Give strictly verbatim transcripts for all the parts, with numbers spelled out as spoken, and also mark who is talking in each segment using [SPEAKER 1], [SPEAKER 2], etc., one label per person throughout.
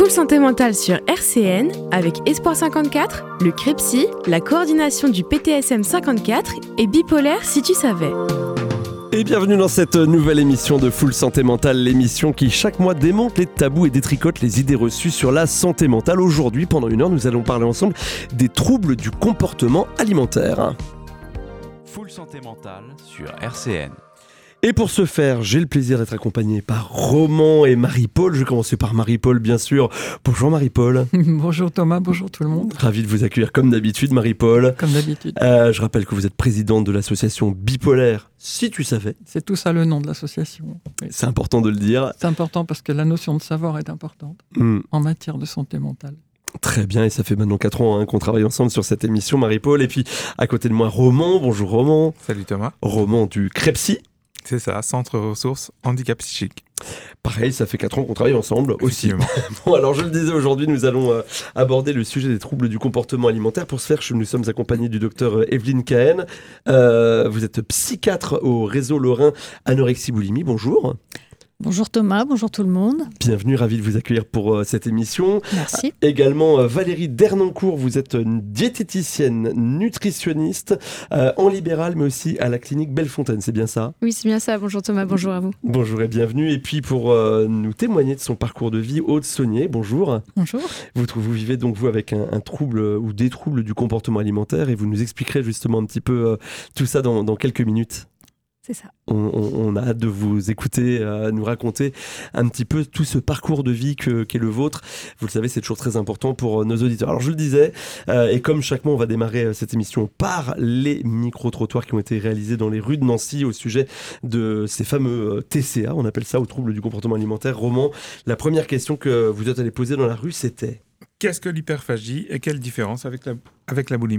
[SPEAKER 1] Full Santé Mentale sur R C N avec Espoir cinquante-quatre, le CREPSI, la coordination du P T S M cinquante-quatre et Bipolaire si tu savais.
[SPEAKER 2] Et bienvenue dans cette nouvelle émission de Full Santé Mentale, l'émission qui chaque mois démonte les tabous et détricote les idées reçues sur la santé mentale. Aujourd'hui, pendant une heure, nous allons parler ensemble des troubles du comportement alimentaire.
[SPEAKER 3] Full Santé Mentale sur R C N.
[SPEAKER 2] Et pour ce faire, j'ai le plaisir d'être accompagné par Roman et Marie-Paul. Je vais commencer par Marie-Paul, bien sûr. Bonjour Marie-Paul.
[SPEAKER 4] Bonjour Thomas, bonjour tout le monde.
[SPEAKER 2] Ravi de vous accueillir comme d'habitude, Marie-Paul.
[SPEAKER 4] Comme d'habitude.
[SPEAKER 2] Euh, je rappelle que vous êtes présidente de l'association Bipolaire, si tu savais.
[SPEAKER 4] C'est tout ça le nom de l'association. Oui.
[SPEAKER 2] C'est important de le dire.
[SPEAKER 4] C'est important parce que la notion de savoir est importante mmh. en matière de santé mentale.
[SPEAKER 2] Très bien, et ça fait maintenant quatre ans hein, qu'on travaille ensemble sur cette émission, Marie-Paul. Et puis, à côté de moi, Roman. Bonjour Roman.
[SPEAKER 5] Salut Thomas.
[SPEAKER 2] Roman du CREPSI.
[SPEAKER 5] C'est ça, Centre Ressources Handicap Psychique.
[SPEAKER 2] Pareil, ça fait quatre ans qu'on travaille ensemble aussi. Bon, alors je le disais, aujourd'hui, nous allons euh, aborder le sujet des troubles du comportement alimentaire. Pour ce faire, nous sommes accompagnés du docteur Evelyne Cahen. Euh, vous êtes psychiatre au réseau lorrain Anorexie Boulimie. Bonjour.
[SPEAKER 6] Bonjour Thomas, bonjour tout le monde.
[SPEAKER 2] Bienvenue, ravi de vous accueillir pour euh, cette émission.
[SPEAKER 6] Merci.
[SPEAKER 2] Euh, également euh, Valérie Dernancourt, vous êtes une diététicienne, nutritionniste euh, en libéral, mais aussi à la clinique Bellefontaine, c'est bien ça ?
[SPEAKER 7] Oui, c'est bien ça. Bonjour Thomas, bonjour à vous.
[SPEAKER 2] Bonjour et bienvenue. Et puis pour euh, nous témoigner de son parcours de vie, Aude Saunier, bonjour.
[SPEAKER 6] Bonjour.
[SPEAKER 2] Vous, vous vivez donc vous avec un, un trouble ou des troubles du comportement alimentaire et vous nous expliquerez justement un petit peu euh, tout ça dans, dans quelques minutes.
[SPEAKER 6] C'est ça.
[SPEAKER 2] On, on, on a hâte de vous écouter, euh, nous raconter un petit peu tout ce parcours de vie que, qu'est le vôtre. Vous le savez, c'est toujours très important pour nos auditeurs. Alors je le disais, euh, et comme chaque mois, on va démarrer cette émission par les micro-trottoirs qui ont été réalisés dans les rues de Nancy au sujet de ces fameux T C A, on appelle ça, aux troubles du comportement alimentaire. Roman, la première question que vous êtes allé poser dans la rue, c'était...
[SPEAKER 5] Qu'est-ce que l'hyperphagie et quelle différence avec la, avec la boulimie ?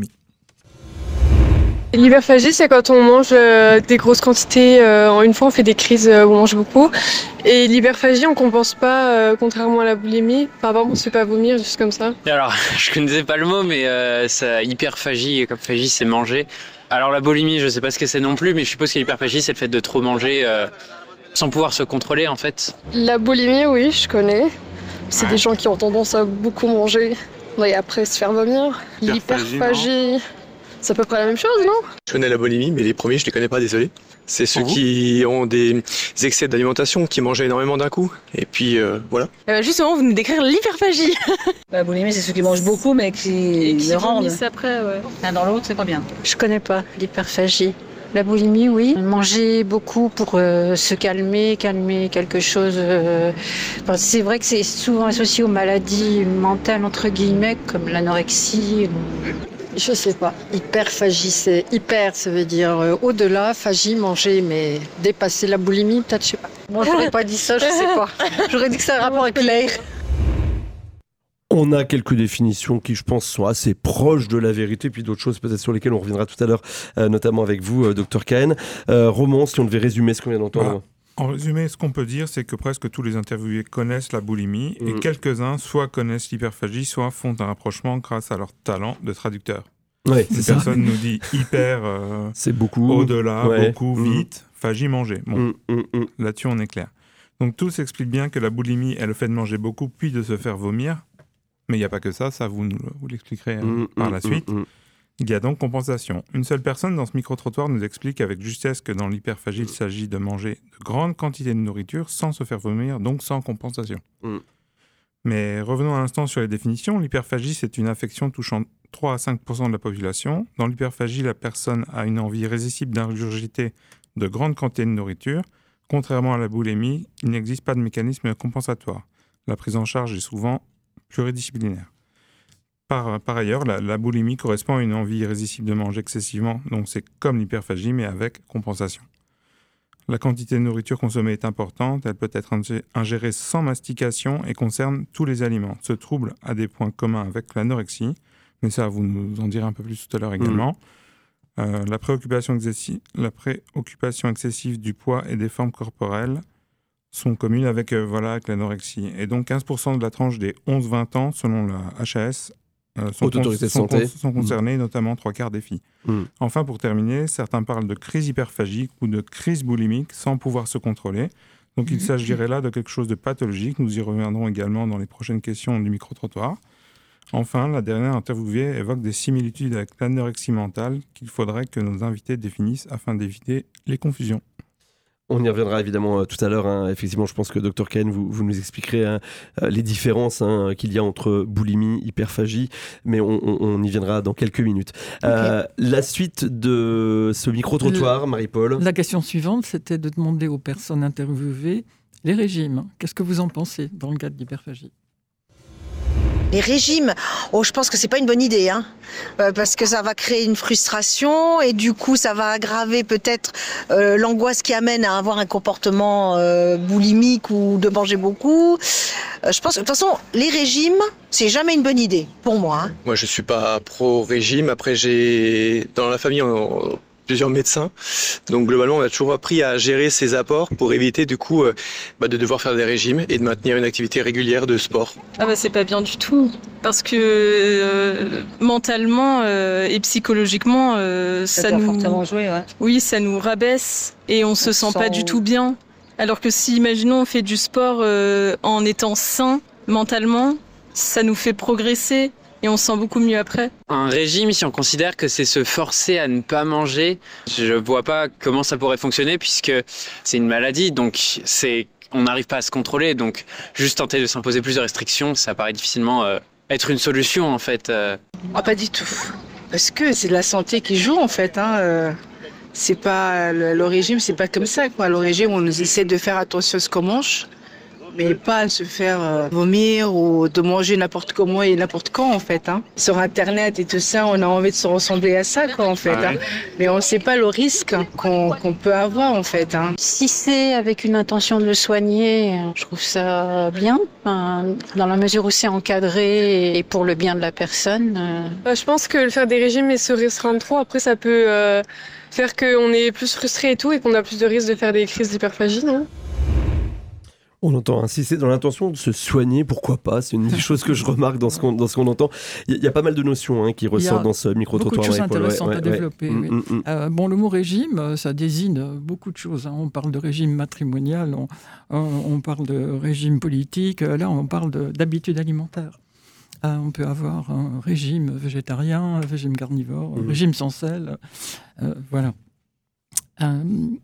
[SPEAKER 8] L'hyperphagie, c'est quand on mange euh, des grosses quantités. Euh, en une fois, on fait des crises euh, où on mange beaucoup. Et l'hyperphagie, on compense pas, euh, contrairement à la boulimie. Par exemple, on se fait pas vomir, juste comme ça.
[SPEAKER 9] Alors, je connaissais pas le mot, mais euh, ça, hyperphagie, comme phagie, c'est manger. Alors la boulimie, je sais pas ce que c'est non plus, mais je suppose que l'hyperphagie, c'est le fait de trop manger euh, sans pouvoir se contrôler, en fait.
[SPEAKER 8] La boulimie, oui, je connais. C'est
[SPEAKER 9] Ouais.
[SPEAKER 8] des gens qui ont tendance à beaucoup manger et après se faire vomir. L'hyperphagie... C'est à peu près la même chose, non ?
[SPEAKER 10] Je connais la boulimie, mais les premiers, je les connais pas, désolé. C'est ceux
[SPEAKER 9] Pour
[SPEAKER 10] qui ont des excès d'alimentation, qui mangent énormément d'un coup. Et puis, euh, voilà.
[SPEAKER 7] Euh, justement, vous nous décrire l'hyperphagie.
[SPEAKER 11] La boulimie, c'est ceux qui mangent beaucoup, mais qui,
[SPEAKER 8] Qui
[SPEAKER 11] le rendent.
[SPEAKER 8] vomissent après, ouais.
[SPEAKER 11] L'un dans l'autre, c'est pas bien.
[SPEAKER 12] Je connais pas l'hyperphagie. La boulimie, oui. Manger beaucoup pour euh, se calmer, calmer quelque chose. Euh... Enfin, c'est vrai que c'est souvent associé aux maladies mentales, entre guillemets, comme l'anorexie.
[SPEAKER 13] Je sais pas. Hyperphagie, c'est hyper, ça veut dire euh, au-delà, phagie, manger, mais dépasser la boulimie, peut-être, je sais pas. Moi, j'aurais pas dit ça, je sais pas. J'aurais dit que c'est un rapport avec l'air.
[SPEAKER 2] On a quelques définitions qui, je pense, sont assez proches de la vérité, puis d'autres choses peut-être sur lesquelles on reviendra tout à l'heure, euh, notamment avec vous, euh, docteur Cahen. Euh, Roman, si on devait résumer ce qu'on vient d'entendre.
[SPEAKER 5] Bah, en résumé, ce qu'on peut dire, c'est que presque tous les interviewés connaissent la boulimie mmh. et quelques-uns soit connaissent l'hyperphagie, soit font un rapprochement grâce à leur talent de traducteur.
[SPEAKER 2] Ouais,
[SPEAKER 5] Une
[SPEAKER 2] c'est
[SPEAKER 5] personne
[SPEAKER 2] ça.
[SPEAKER 5] nous dit hyper, euh,
[SPEAKER 2] c'est beaucoup,
[SPEAKER 5] au-delà,
[SPEAKER 2] ouais.
[SPEAKER 5] beaucoup,
[SPEAKER 2] mmh.
[SPEAKER 5] vite, phagie, manger. Bon, mmh, mmh, mmh. Là-dessus, on est clair. Donc tout s'explique bien que la boulimie est le fait de manger beaucoup puis de se faire vomir. Mais il n'y a pas que ça, ça vous, vous l'expliquerez euh, mmh, par mmh, la suite. Mmh, mmh. Il y a donc compensation. Une seule personne dans ce micro-trottoir nous explique avec justesse que dans l'hyperphagie, il s'agit de manger de grandes quantités de nourriture sans se faire vomir, donc sans compensation. Mmh. Mais revenons un instant sur les définitions. L'hyperphagie, c'est une affection touchant trois à cinq pour cent de la population. Dans l'hyperphagie, la personne a une envie irrésistible d'ingurgiter de grandes quantités de nourriture. Contrairement à la boulimie, il n'existe pas de mécanisme compensatoire. La prise en charge est souvent pluridisciplinaire. Par, par ailleurs, la, la boulimie correspond à une envie irrésistible de manger excessivement, donc c'est comme l'hyperphagie, mais avec compensation. La quantité de nourriture consommée est importante, elle peut être ingérée sans mastication et concerne tous les aliments. Ce trouble a des points communs avec l'anorexie, mais ça, vous nous en direz un peu plus tout à l'heure également. Mmh. Euh, la, préoccupation excessive, la préoccupation excessive du poids et des formes corporelles sont communes avec, euh, voilà, avec l'anorexie. Et donc quinze pour cent de la tranche des onze vingt ans, selon la H A S, euh, sont, con- sont, con- sont concernés, mmh. notamment trois quarts des filles. Mmh. Enfin, pour terminer, certains parlent de crise hyperphagique ou de crise boulimique sans pouvoir se contrôler. Donc il s'agirait là de quelque chose de pathologique. Nous y reviendrons également dans les prochaines questions du micro-trottoir. Enfin, la dernière interviewée évoque des similitudes avec l'anorexie mentale qu'il faudrait que nos invités définissent afin d'éviter les confusions.
[SPEAKER 2] On y reviendra évidemment euh, tout à l'heure. Hein. Effectivement, je pense que docteur Cahen, vous, vous nous expliquerez hein, euh, les différences hein, qu'il y a entre boulimie, hyperphagie, mais on, on, on y viendra dans quelques minutes. Okay. Euh, la suite de ce micro-trottoir, Le, Marie-Paul.
[SPEAKER 4] La question suivante, c'était de demander aux personnes interviewées les régimes. Qu'est-ce que vous en pensez dans le cadre d'hyperphagie ?
[SPEAKER 14] Les régimes, oh, je pense que c'est pas une bonne idée, hein, euh, parce que ça va créer une frustration et du coup ça va aggraver peut-être euh, l'angoisse qui amène à avoir un comportement euh, boulimique ou de manger beaucoup. Euh, je pense que de toute façon, les régimes, c'est jamais une bonne idée pour moi. Hein.
[SPEAKER 10] Moi, je suis pas pro-régime. Après, j'ai dans la famille on... plusieurs médecins. Donc globalement, on a toujours appris à gérer ses apports pour éviter du coup euh, bah, de devoir faire des régimes et de maintenir une activité régulière de sport.
[SPEAKER 7] Ah bah c'est pas bien du tout parce que euh, mentalement euh, et psychologiquement euh, ça,
[SPEAKER 11] ça
[SPEAKER 7] nous
[SPEAKER 11] fortement joué, ouais.
[SPEAKER 7] Oui, ça nous rabaisse et on, on se sent, sent pas du tout bien. Alors que si imaginons on fait du sport euh, en étant sain mentalement, ça nous fait progresser. Et on se sent beaucoup mieux après.
[SPEAKER 9] Un régime, si on considère que c'est se forcer à ne pas manger, je vois pas comment ça pourrait fonctionner puisque c'est une maladie, donc c'est, on n'arrive pas à se contrôler. Donc juste tenter de s'imposer plus de restrictions, ça paraît difficilement euh, être une solution en fait. Euh.
[SPEAKER 15] Ah, pas du tout. Parce que c'est la santé qui joue en fait. Hein. Euh, c'est pas, le, le régime, c'est pas comme ça, quoi. Le régime, on essaie de faire attention à ce qu'on mange. Mais pas se faire euh, vomir ou de manger n'importe comment et n'importe quand en fait. Hein. Sur Internet et tout ça, on a envie de se ressembler à ça quoi en fait. Ah ouais. hein. Mais on ne sait pas le risque qu'on, qu'on peut avoir en fait. Hein.
[SPEAKER 12] Si c'est avec une intention de le soigner, je trouve ça bien. Enfin, dans la mesure où c'est encadré et pour le bien de la personne.
[SPEAKER 8] Euh... Je pense que faire des régimes et se restreindre trop, après ça peut euh, faire qu'on est plus frustré et tout et qu'on a plus de risques de faire des crises d'hyperphagie, non ?
[SPEAKER 2] On entend, hein, si c'est dans l'intention de se soigner, pourquoi pas ? C'est une des choses que je remarque dans ce qu'on, dans ce qu'on entend. Il y, y a pas mal de notions hein, qui ressortent dans ce micro-trottoir.
[SPEAKER 4] Il y a beaucoup de choses intéressantes ouais, à ouais, développer.
[SPEAKER 2] Ouais.
[SPEAKER 4] Oui. Mmh, mmh. Euh, bon, le mot régime, ça désigne beaucoup de choses. Hein. On parle de régime matrimonial, on, on, on parle de régime politique, là on parle de, d'habitudes alimentaires. Euh, on peut avoir un régime végétarien, un régime carnivore, un mmh. régime sans sel. Euh, voilà. Euh,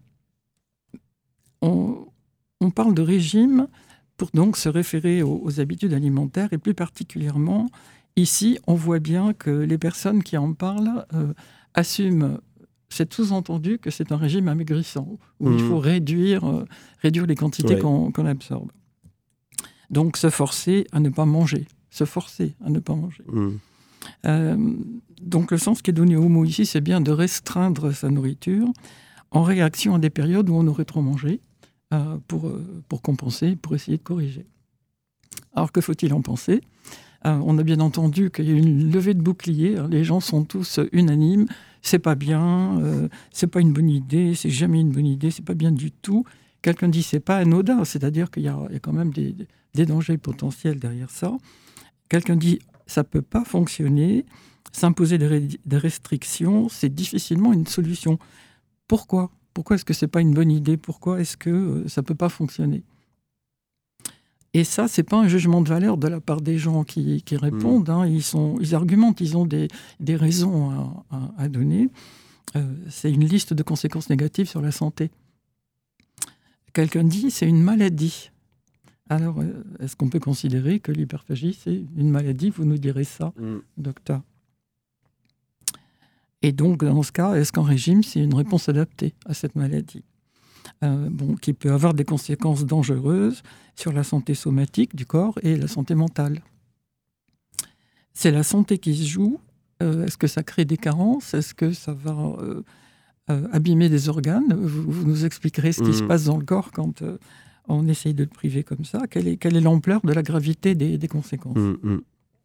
[SPEAKER 4] on... On parle de régime pour donc se référer aux, aux habitudes alimentaires et plus particulièrement, ici, on voit bien que les personnes qui en parlent euh, assument, c'est sous-entendu que c'est un régime amaigrissant, où mmh. il faut réduire, euh, réduire les quantités ouais. qu'on, qu'on absorbe. Donc se forcer à ne pas manger, se forcer à ne pas manger. Mmh. Euh, donc le sens qui est donné au mot ici, c'est bien de restreindre sa nourriture en réaction à des périodes où on aurait trop mangé. Euh, pour, euh, pour compenser, pour essayer de corriger. Alors, que faut-il en penser ? euh, On a bien entendu qu'il y a une levée de bouclier. Les gens sont tous unanimes. C'est pas bien, euh, c'est pas une bonne idée, c'est jamais une bonne idée, c'est pas bien du tout. Quelqu'un dit c'est pas anodin, c'est-à-dire qu'il y a, il y a quand même des, des dangers potentiels derrière ça. Quelqu'un dit ça peut pas fonctionner, s'imposer des, ré- des restrictions, c'est difficilement une solution. Pourquoi ? Pourquoi est-ce que ce n'est pas une bonne idée ? Pourquoi est-ce que euh, ça ne peut pas fonctionner ? Et ça, ce n'est pas un jugement de valeur de la part des gens qui, qui répondent. Mmh. Hein. Ils, sont, ils argumentent, ils ont des, des raisons à, à, à donner. Euh, c'est une liste de conséquences négatives sur la santé. Quelqu'un dit c'est une maladie. Alors, euh, est-ce qu'on peut considérer que l'hyperphagie, c'est une maladie ? Vous nous direz ça, mmh. docteur. Et donc, dans ce cas, est-ce qu'un régime, c'est une réponse adaptée à cette maladie ? euh, bon, qui peut avoir des conséquences dangereuses sur la santé somatique du corps et la santé mentale. C'est la santé qui se joue. Euh, est-ce que ça crée des carences ? Est-ce que ça va euh, euh, abîmer des organes ? vous, vous nous expliquerez ce qui mmh. se passe dans le corps quand euh, on essaye de le priver comme ça. Quelle est, quelle est l'ampleur de la gravité des, des conséquences ? mmh.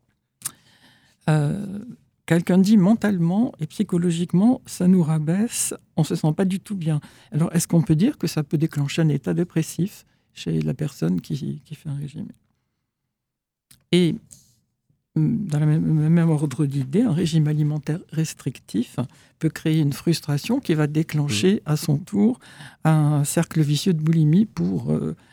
[SPEAKER 4] euh, Quelqu'un dit mentalement et psychologiquement, ça nous rabaisse, on ne se sent pas du tout bien. Alors, est-ce qu'on peut dire que ça peut déclencher un état dépressif chez la personne qui, qui fait un régime ? Et dans le même, même ordre d'idée, un régime alimentaire restrictif peut créer une frustration qui va déclencher à son tour un cercle vicieux de boulimie pour euh,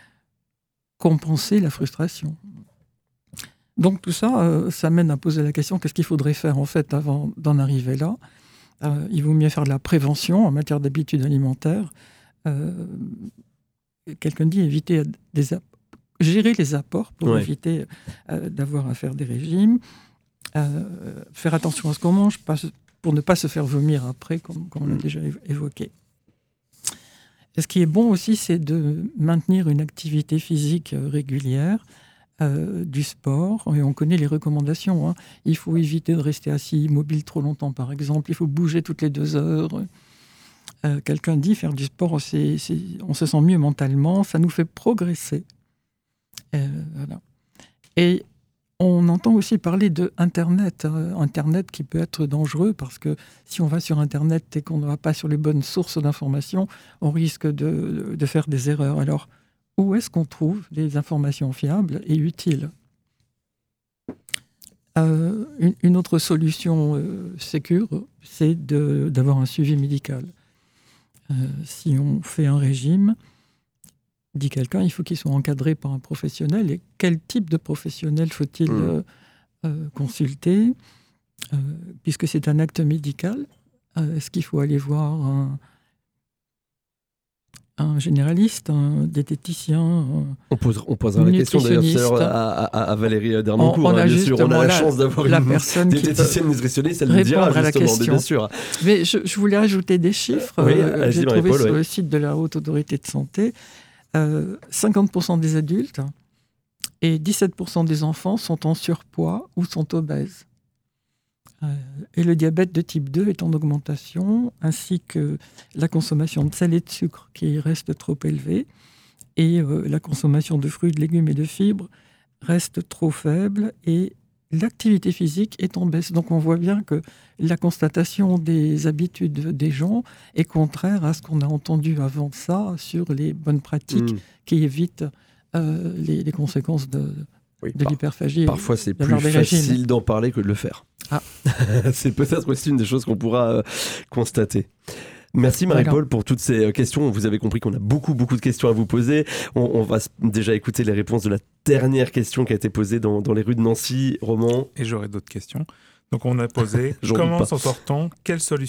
[SPEAKER 4] compenser la frustration. Donc tout ça, euh, ça mène à poser la question, qu'est-ce qu'il faudrait faire en fait avant d'en arriver là ? euh, Il vaut mieux faire de la prévention en matière d'habitudes alimentaires. Euh, quelqu'un dit éviter des ap- gérer les apports pour ouais. éviter euh, d'avoir à faire des régimes, euh, faire attention à ce qu'on mange pas, pour ne pas se faire vomir après, comme, comme on l'a déjà évoqué. Et ce qui est bon aussi, c'est de maintenir une activité physique régulière, euh, du sport, et on connaît les recommandations. Hein. Il faut éviter de rester assis immobile trop longtemps, par exemple. Il faut bouger toutes les deux heures. Euh, quelqu'un dit faire du sport, c'est, c'est, on se sent mieux mentalement, ça nous fait progresser. Euh, voilà. Et on entend aussi parler de Internet, euh, Internet qui peut être dangereux parce que si on va sur Internet et qu'on ne va pas sur les bonnes sources d'informations, on risque de, de faire des erreurs. Alors, où est-ce qu'on trouve des informations fiables et utiles ? euh, une, une autre solution euh, sécure, c'est de, d'avoir un suivi médical. Euh, si on fait un régime, dit quelqu'un, il faut qu'il soit encadré par un professionnel. Et quel type de professionnel faut-il mmh. euh, euh, consulter euh, puisque c'est un acte médical, euh, est-ce qu'il faut aller voir un, un généraliste, un diététicien un,
[SPEAKER 2] On, pose, on posera la question d'ailleurs à, à, à Valérie Dernancourt. On, on, hein, bien sûr, on a la, la chance d'avoir
[SPEAKER 4] la
[SPEAKER 2] une
[SPEAKER 4] personne
[SPEAKER 2] diététicienne nutritionniste, elle nous dira justement,
[SPEAKER 4] à la question.
[SPEAKER 2] Bien sûr.
[SPEAKER 4] Mais je, je voulais ajouter des chiffres.
[SPEAKER 2] Oui,
[SPEAKER 4] euh, j'ai trouvé
[SPEAKER 2] Marie-Paul,
[SPEAKER 4] sur
[SPEAKER 2] oui.
[SPEAKER 4] le site de la Haute Autorité de Santé. Euh, cinquante pour cent des adultes et dix-sept pour cent des enfants sont en surpoids ou sont obèses. Euh, et le diabète de type deux est en augmentation, ainsi que la consommation de sel et de sucre qui reste trop élevée, et euh, la consommation de fruits, de légumes et de fibres reste trop faible, et l'activité physique est en baisse. Donc on voit bien que la constatation des habitudes des gens est contraire à ce qu'on a entendu avant ça sur les bonnes pratiques mmh. qui évitent euh, les, les conséquences de,
[SPEAKER 2] oui,
[SPEAKER 4] de
[SPEAKER 2] par,
[SPEAKER 4] l'hyperphagie.
[SPEAKER 2] Parfois c'est plus facile régimes. d'en parler que de le faire.
[SPEAKER 4] Ah.
[SPEAKER 2] C'est peut-être aussi une des choses qu'on pourra euh, constater. Merci Marie-Paul voilà. pour toutes ces questions. Vous avez compris qu'on a beaucoup, beaucoup de questions à vous poser. On, on va déjà écouter les réponses de la dernière question qui a été posée dans, dans les rues de Nancy. Roman.
[SPEAKER 5] Et j'aurai d'autres questions. Donc on a posé comment s'en sort-on ? Quelle solution ?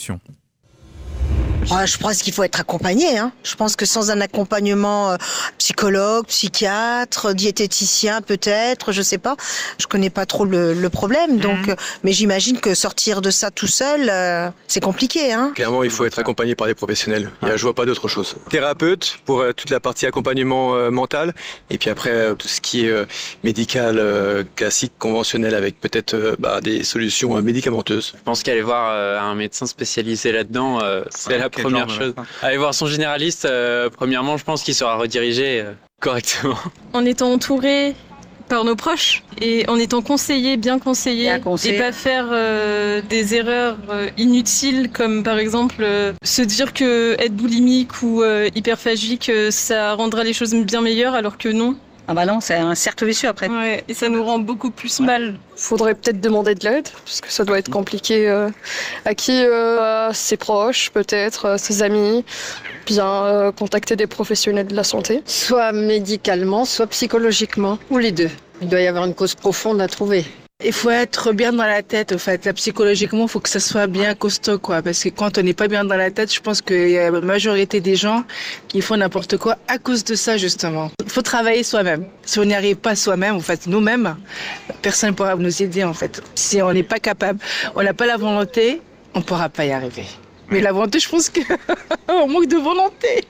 [SPEAKER 14] Ah, je pense qu'il faut être accompagné. Hein. Je pense que sans un accompagnement euh, psychologue, psychiatre, diététicien peut-être, je sais pas. Je connais pas trop le, le problème, donc. Mmh. Euh, mais j'imagine que sortir de ça tout seul, euh, c'est compliqué. Hein.
[SPEAKER 10] Clairement, il faut être accompagné par des professionnels. Il y a, je vois pas d'autre chose. Thérapeute pour euh, toute la partie accompagnement euh, mental, et puis après euh, tout ce qui est euh, médical, euh, classique, conventionnel, avec peut-être euh, bah, des solutions euh, médicamenteuses.
[SPEAKER 9] Je pense qu'aller voir euh, un médecin spécialisé là-dedans, euh, c'est ouais, la première chose. Aller voir son généraliste, euh, premièrement, je pense qu'il sera redirigé euh, correctement.
[SPEAKER 7] En étant entouré par nos proches et en étant conseillé, bien conseillé, et, et pas faire euh, des erreurs euh, inutiles comme par exemple euh, se dire que être boulimique ou euh, hyperphagique, euh, ça rendra les choses bien meilleures alors que non.
[SPEAKER 11] Ah bah non, c'est un cercle vicieux après.
[SPEAKER 7] Ouais, et ça nous rend beaucoup plus mal.
[SPEAKER 8] Faudrait peut-être demander de l'aide, parce que ça doit être compliqué. Euh, à qui euh, ses proches, peut-être, euh, ses amis, bien euh, contacter des professionnels de la santé.
[SPEAKER 13] Soit médicalement, soit psychologiquement, ou les deux. Il doit y avoir une cause profonde à trouver.
[SPEAKER 15] Il faut être bien dans la tête, en fait. Là, psychologiquement, il faut que ça soit bien costaud, quoi. Parce que quand on n'est pas bien dans la tête, je pense qu'il y a la majorité des gens qui font n'importe quoi à cause de ça, justement. Il faut travailler soi-même. Si on n'y arrive pas soi-même, en fait, nous-mêmes, personne ne pourra nous aider, en fait. Si on n'est pas capable, on n'a pas la volonté, on ne pourra pas y arriver. Mais la volonté, je pense qu'on manque de volonté.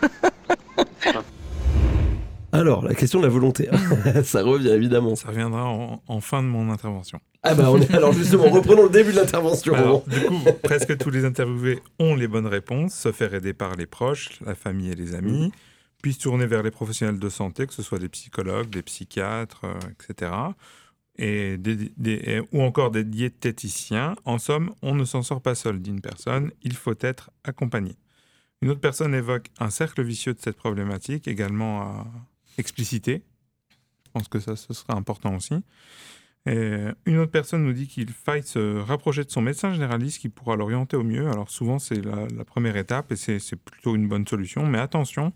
[SPEAKER 2] Alors, la question de la volonté, ça revient évidemment.
[SPEAKER 5] Ça reviendra en, en fin de mon intervention.
[SPEAKER 2] Ah bah on est, alors justement, reprenons le début de l'intervention.
[SPEAKER 5] Alors, du coup, presque tous les interviewés ont les bonnes réponses, se faire aider par les proches, la famille et les amis, mmh. puis se tourner vers les professionnels de santé, que ce soit des psychologues, des psychiatres, euh, et cetera, et des, des, ou encore des diététiciens. En somme, on ne s'en sort pas seul, dit une personne, il faut être accompagné. Une autre personne évoque un cercle vicieux de cette problématique, également à expliciter. Je pense que ça, ce sera important aussi. Et une autre personne nous dit qu'il faille se rapprocher de son médecin généraliste qui pourra l'orienter au mieux. Alors souvent, c'est la, la première étape et c'est, c'est plutôt une bonne solution. Mais attention,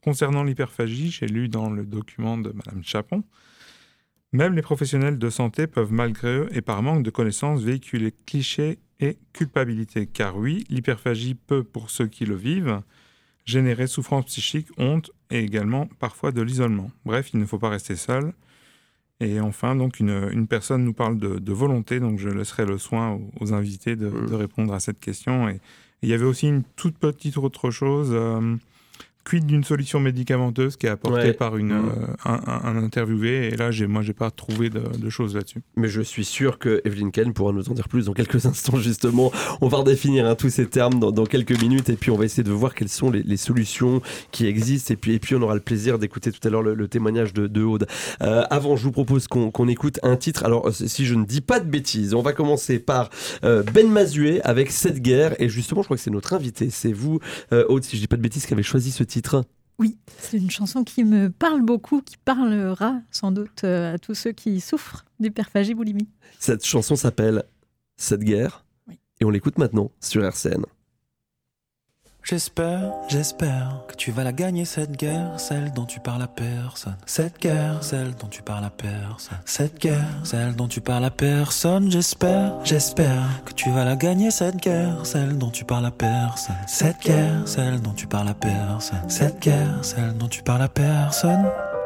[SPEAKER 5] Concernant l'hyperphagie, j'ai lu dans le document de Madame Chapon, même les professionnels de santé peuvent malgré eux et par manque de connaissances véhiculer clichés et culpabilité. Car oui, l'hyperphagie peut, pour ceux qui le vivent, générer souffrance psychique, honte et également parfois de l'isolement. Bref, il ne faut pas rester seul. Et enfin, donc, une, une personne nous parle de, de volonté, donc je laisserai le soin aux, aux invités de, de répondre à cette question. Et, et il y avait aussi une toute petite autre chose... Euh, quid d'une solution médicamenteuse qui est apportée ouais. par une, mmh. euh, un, un, un interviewé. Et là, j'ai, moi, je n'ai pas trouvé de, de choses là-dessus.
[SPEAKER 2] Mais je suis sûr que Evelyne Kellen pourra nous en dire plus dans quelques instants, justement. On va redéfinir hein, tous ces termes dans, dans quelques minutes. Et puis, on va essayer de voir quelles sont les, les solutions qui existent. Et puis, et puis, on aura le plaisir d'écouter tout à l'heure le, le témoignage de, de Aude. Euh, avant, je vous propose qu'on, qu'on écoute un titre. Alors, si je ne dis pas de bêtises, on va commencer par euh, Ben Mazué avec Cette guerre. Et justement, je crois que c'est notre invité. C'est vous, euh, Aude, si je ne dis pas de bêtises, qui avez choisi ce titre.
[SPEAKER 6] Oui, c'est une chanson qui me parle beaucoup, qui parlera sans doute à tous ceux qui souffrent d'hyperphagie boulimie.
[SPEAKER 2] Cette chanson s'appelle Cette guerre, oui. Et on l'écoute maintenant sur R C N.
[SPEAKER 16] J'espère, j'espère que tu vas la gagner cette guerre, celle dont tu parles à personne. Cette guerre, celle dont tu parles à personne. Cette guerre, celle dont tu parles à personne. J'espère, j'espère que tu vas la gagner cette guerre, celle dont tu parles à personne. Cette guerre, celle dont tu parles à personne. Cette guerre, celle dont tu parles à personne.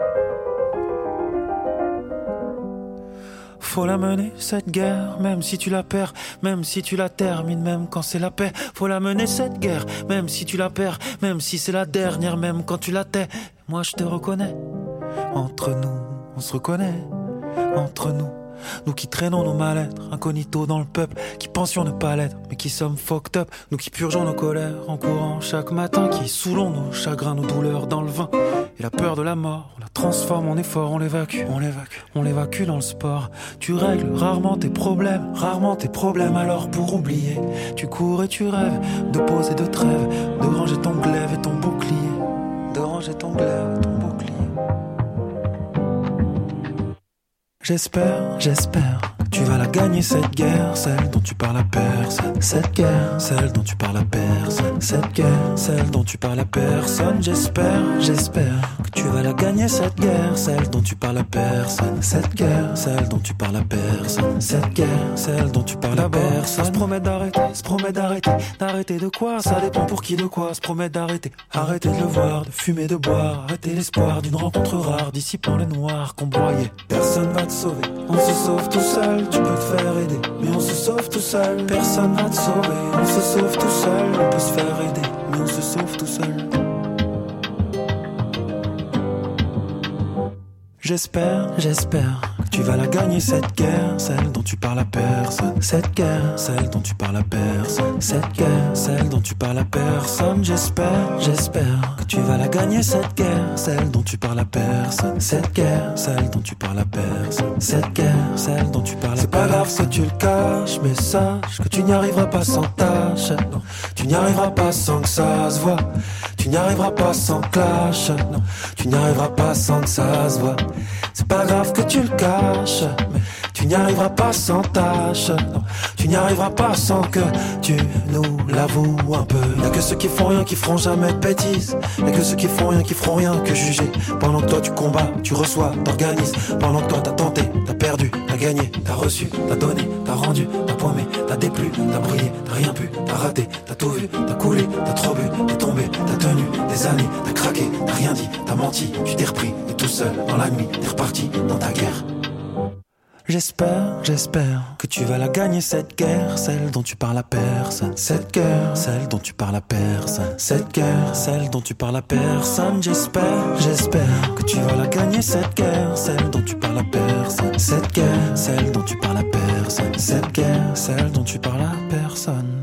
[SPEAKER 16] Faut la mener, cette guerre, même si tu la perds, même si tu la termines, même quand c'est la paix. Faut la mener, cette guerre, même si tu la perds, même si c'est la dernière, même quand tu la tais. Moi je te reconnais, entre nous, on se reconnaît, entre nous. Nous qui traînons nos mal-être, incognito dans le peuple, qui pensions ne pas l'être, mais qui sommes fucked up. Nous qui purgeons nos colères en courant chaque matin, qui saoulons nos chagrins, nos douleurs dans le vin. Et la peur de la mort, on la transforme en effort, on l'évacue, on l'évacue, on l'évacue dans le sport. Tu règles rarement tes problèmes, rarement tes problèmes, alors pour oublier, tu cours et tu rêves de pause et de trêve, de ranger ton glaive et ton bouclier, de ranger ton glaive et ton bouclier. J'espère, j'espère que tu vas la gagner cette guerre, celle dont tu parles à personne. Cette guerre, celle dont tu parles à personne. Cette guerre, celle dont tu parles à personne. J'espère, j'espère que tu vas la gagner cette guerre, celle dont tu parles à personne. Cette guerre, celle dont tu parles à personne. Cette guerre, celle dont tu parles à personne. On se promet d'arrêter, se promet d'arrêter. D'arrêter de quoi? Ça dépend pour qui de quoi. Se promet d'arrêter. Arrêter de le voir, de fumer, de boire. Arrêter l'espoir d'une rencontre rare, dissipant le noir qu'on broyait. Personne va te sauver, on se sauve tout seul. Tu peux te faire aider, mais on se sauve tout seul. Personne va te sauver, on se sauve tout seul. On peut se faire aider, mais on se sauve tout seul. J'espère, j'espère que tu vas la gagner cette guerre, celle dont tu parles à personne. Cette guerre, celle dont tu parles à personne. Cette guerre, celle dont tu parles à personne. J'espère, j'espère que tu vas la gagner cette guerre, celle dont tu parles à personne. Cette guerre, celle dont tu parles à personne. Cette guerre, celle dont tu parles à personne. C'est pas grave que tu le caches, mais sache que tu n'y arriveras pas sans tâche. Non, tu n'y arriveras pas sans que ça se voit. Tu n'y arriveras pas sans clash. Non, tu n'y arriveras pas sans que ça se voit. C'est pas grave que tu le caches, mais tu n'y arriveras pas sans tâche. Non, tu n'y arriveras pas sans que tu nous l'avoues un peu. Y'a que ceux qui font rien qui feront jamais de bêtises. Y'a que ceux qui font rien qui feront rien que juger. Pendant que toi tu combats, tu reçois, t'organises. Pendant que toi t'as tenté, t'as perdu, t'as gagné, t'as reçu, t'as donné, t'as rendu, t'as paumé, t'as déplu, t'as brillé, t'as rien pu, t'as raté, t'as tout vu, t'as coulé, t'as trop bu, t'es tombé, t'as tenu des années, t'as craqué, t'as rien dit, t'as menti, tu t'es repris, et tout seul dans la nuit, t'es reparti dans ta guerre. J'espère, j'espère que tu vas la gagner cette guerre, celle dont tu parles à personne. Cette guerre, celle dont tu parles à personne. Cette guerre, celle dont tu parles à personne. J'espère, j'espère que tu vas la gagner cette guerre, celle dont tu parles à personne. Cette guerre, celle dont tu parles à personne. Cette guerre, celle dont tu parles à personne.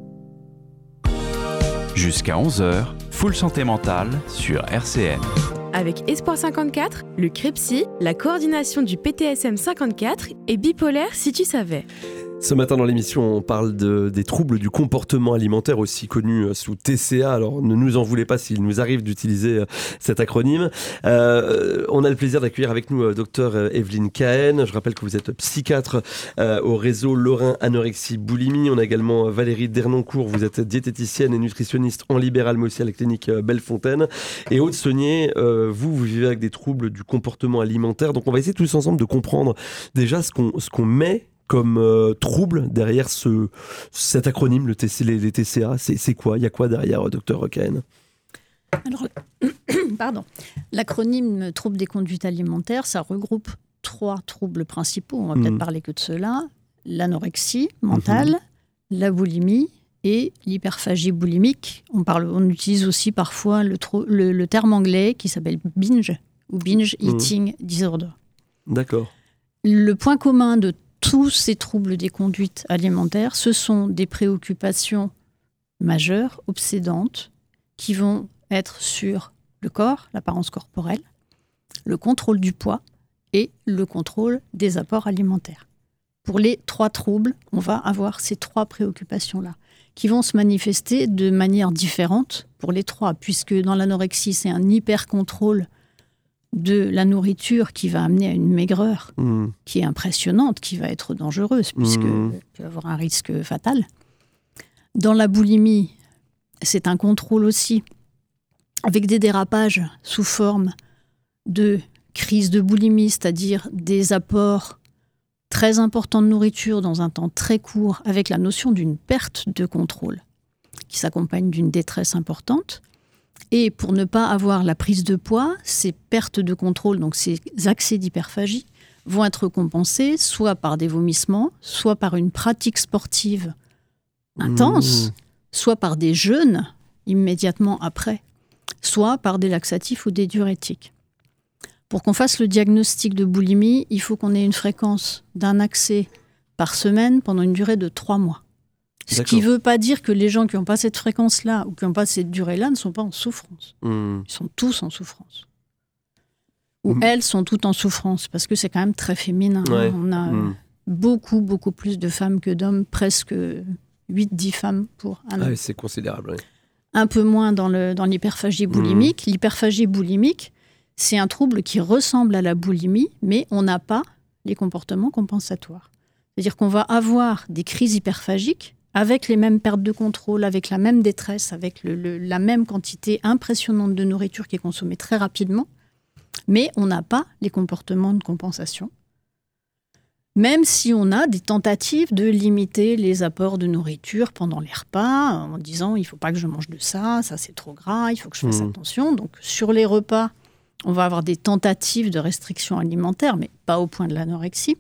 [SPEAKER 3] Jusqu'à onze heures, Full Santé Mentale sur R C N.
[SPEAKER 1] Avec Espoir cinquante-quatre, le CREPSI, la coordination du P T S M cinquante-quatre et Bipolaire si tu savais.
[SPEAKER 2] Ce matin dans l'émission, on parle de, des troubles du comportement alimentaire, aussi connus sous T C A. Alors ne nous en voulez pas s'il nous arrive d'utiliser cet acronyme. Euh, on a le plaisir d'accueillir avec nous docteur Evelyne Cahen. Je rappelle que vous êtes psychiatre euh, au réseau Lorrain Anorexie Boulimie. On a également Valérie Dernoncourt. Vous êtes diététicienne et nutritionniste en libéral, mais aussi à la clinique Bellefontaine. Et Aude Saunier, euh, vous, vous vivez avec des troubles du comportement alimentaire. Donc on va essayer tous ensemble de comprendre déjà ce qu'on, ce qu'on met comme euh, trouble derrière ce, cet acronyme, le T C, les, les T C A. C'est, c'est quoi ? Il y a quoi derrière, docteur Cahen ?
[SPEAKER 17] Alors, pardon. L'acronyme trouble des conduites alimentaires, ça regroupe trois troubles principaux. On va mmh. peut-être parler que de ceux-là. L'anorexie mentale, mmh. la boulimie et l'hyperphagie boulimique. On, parle, on utilise aussi parfois le, tro- le, le terme anglais qui s'appelle binge ou binge eating mmh. disorder.
[SPEAKER 2] D'accord.
[SPEAKER 17] Le point commun de tous ces troubles des conduites alimentaires, ce sont des préoccupations majeures, obsédantes, qui vont être sur le corps, l'apparence corporelle, le contrôle du poids et le contrôle des apports alimentaires. Pour les trois troubles, on va avoir ces trois préoccupations-là, qui vont se manifester de manière différente pour les trois, puisque dans l'anorexie, c'est un hyper-contrôle de la nourriture qui va amener à une maigreur mmh. qui est impressionnante, qui va être dangereuse, puisque mmh. peut avoir un risque fatal. Dans la boulimie, c'est un contrôle aussi, avec des dérapages sous forme de crise de boulimie, c'est-à-dire des apports très importants de nourriture dans un temps très court, avec la notion d'une perte de contrôle, qui s'accompagne d'une détresse importante. Et pour ne pas avoir la prise de poids, ces pertes de contrôle, donc ces accès d'hyperphagie, vont être compensés soit par des vomissements, soit par une pratique sportive intense, mmh. soit par des jeûnes immédiatement après, soit par des laxatifs ou des diurétiques. Pour qu'on fasse le diagnostic de boulimie, il faut qu'on ait une fréquence d'un accès par semaine pendant une durée de trois mois. Ce D'accord. qui ne veut pas dire que les gens qui n'ont pas cette fréquence-là ou qui n'ont pas cette durée-là ne sont pas en souffrance. Mmh. Ils sont tous en souffrance. Ou mmh. elles sont toutes en souffrance, parce que c'est quand même très féminin. Ouais. On a mmh. beaucoup, beaucoup plus de femmes que d'hommes, presque huit dix femmes pour un homme.
[SPEAKER 2] Ah oui, c'est considérable. Oui.
[SPEAKER 17] Un peu moins dans, le, dans l'hyperphagie boulimique. Mmh. L'hyperphagie boulimique, c'est un trouble qui ressemble à la boulimie, mais on n'a pas les comportements compensatoires. C'est-à-dire qu'on va avoir des crises hyperphagiques avec les mêmes pertes de contrôle, avec la même détresse, avec le, le, la même quantité impressionnante de nourriture qui est consommée très rapidement, mais on n'a pas les comportements de compensation. Même si on a des tentatives de limiter les apports de nourriture pendant les repas, en disant il ne faut pas que je mange de ça, ça c'est trop gras, il faut que je fasse mmh. attention. Donc sur les repas, on va avoir des tentatives de restriction alimentaire, mais pas au point de l'anorexie.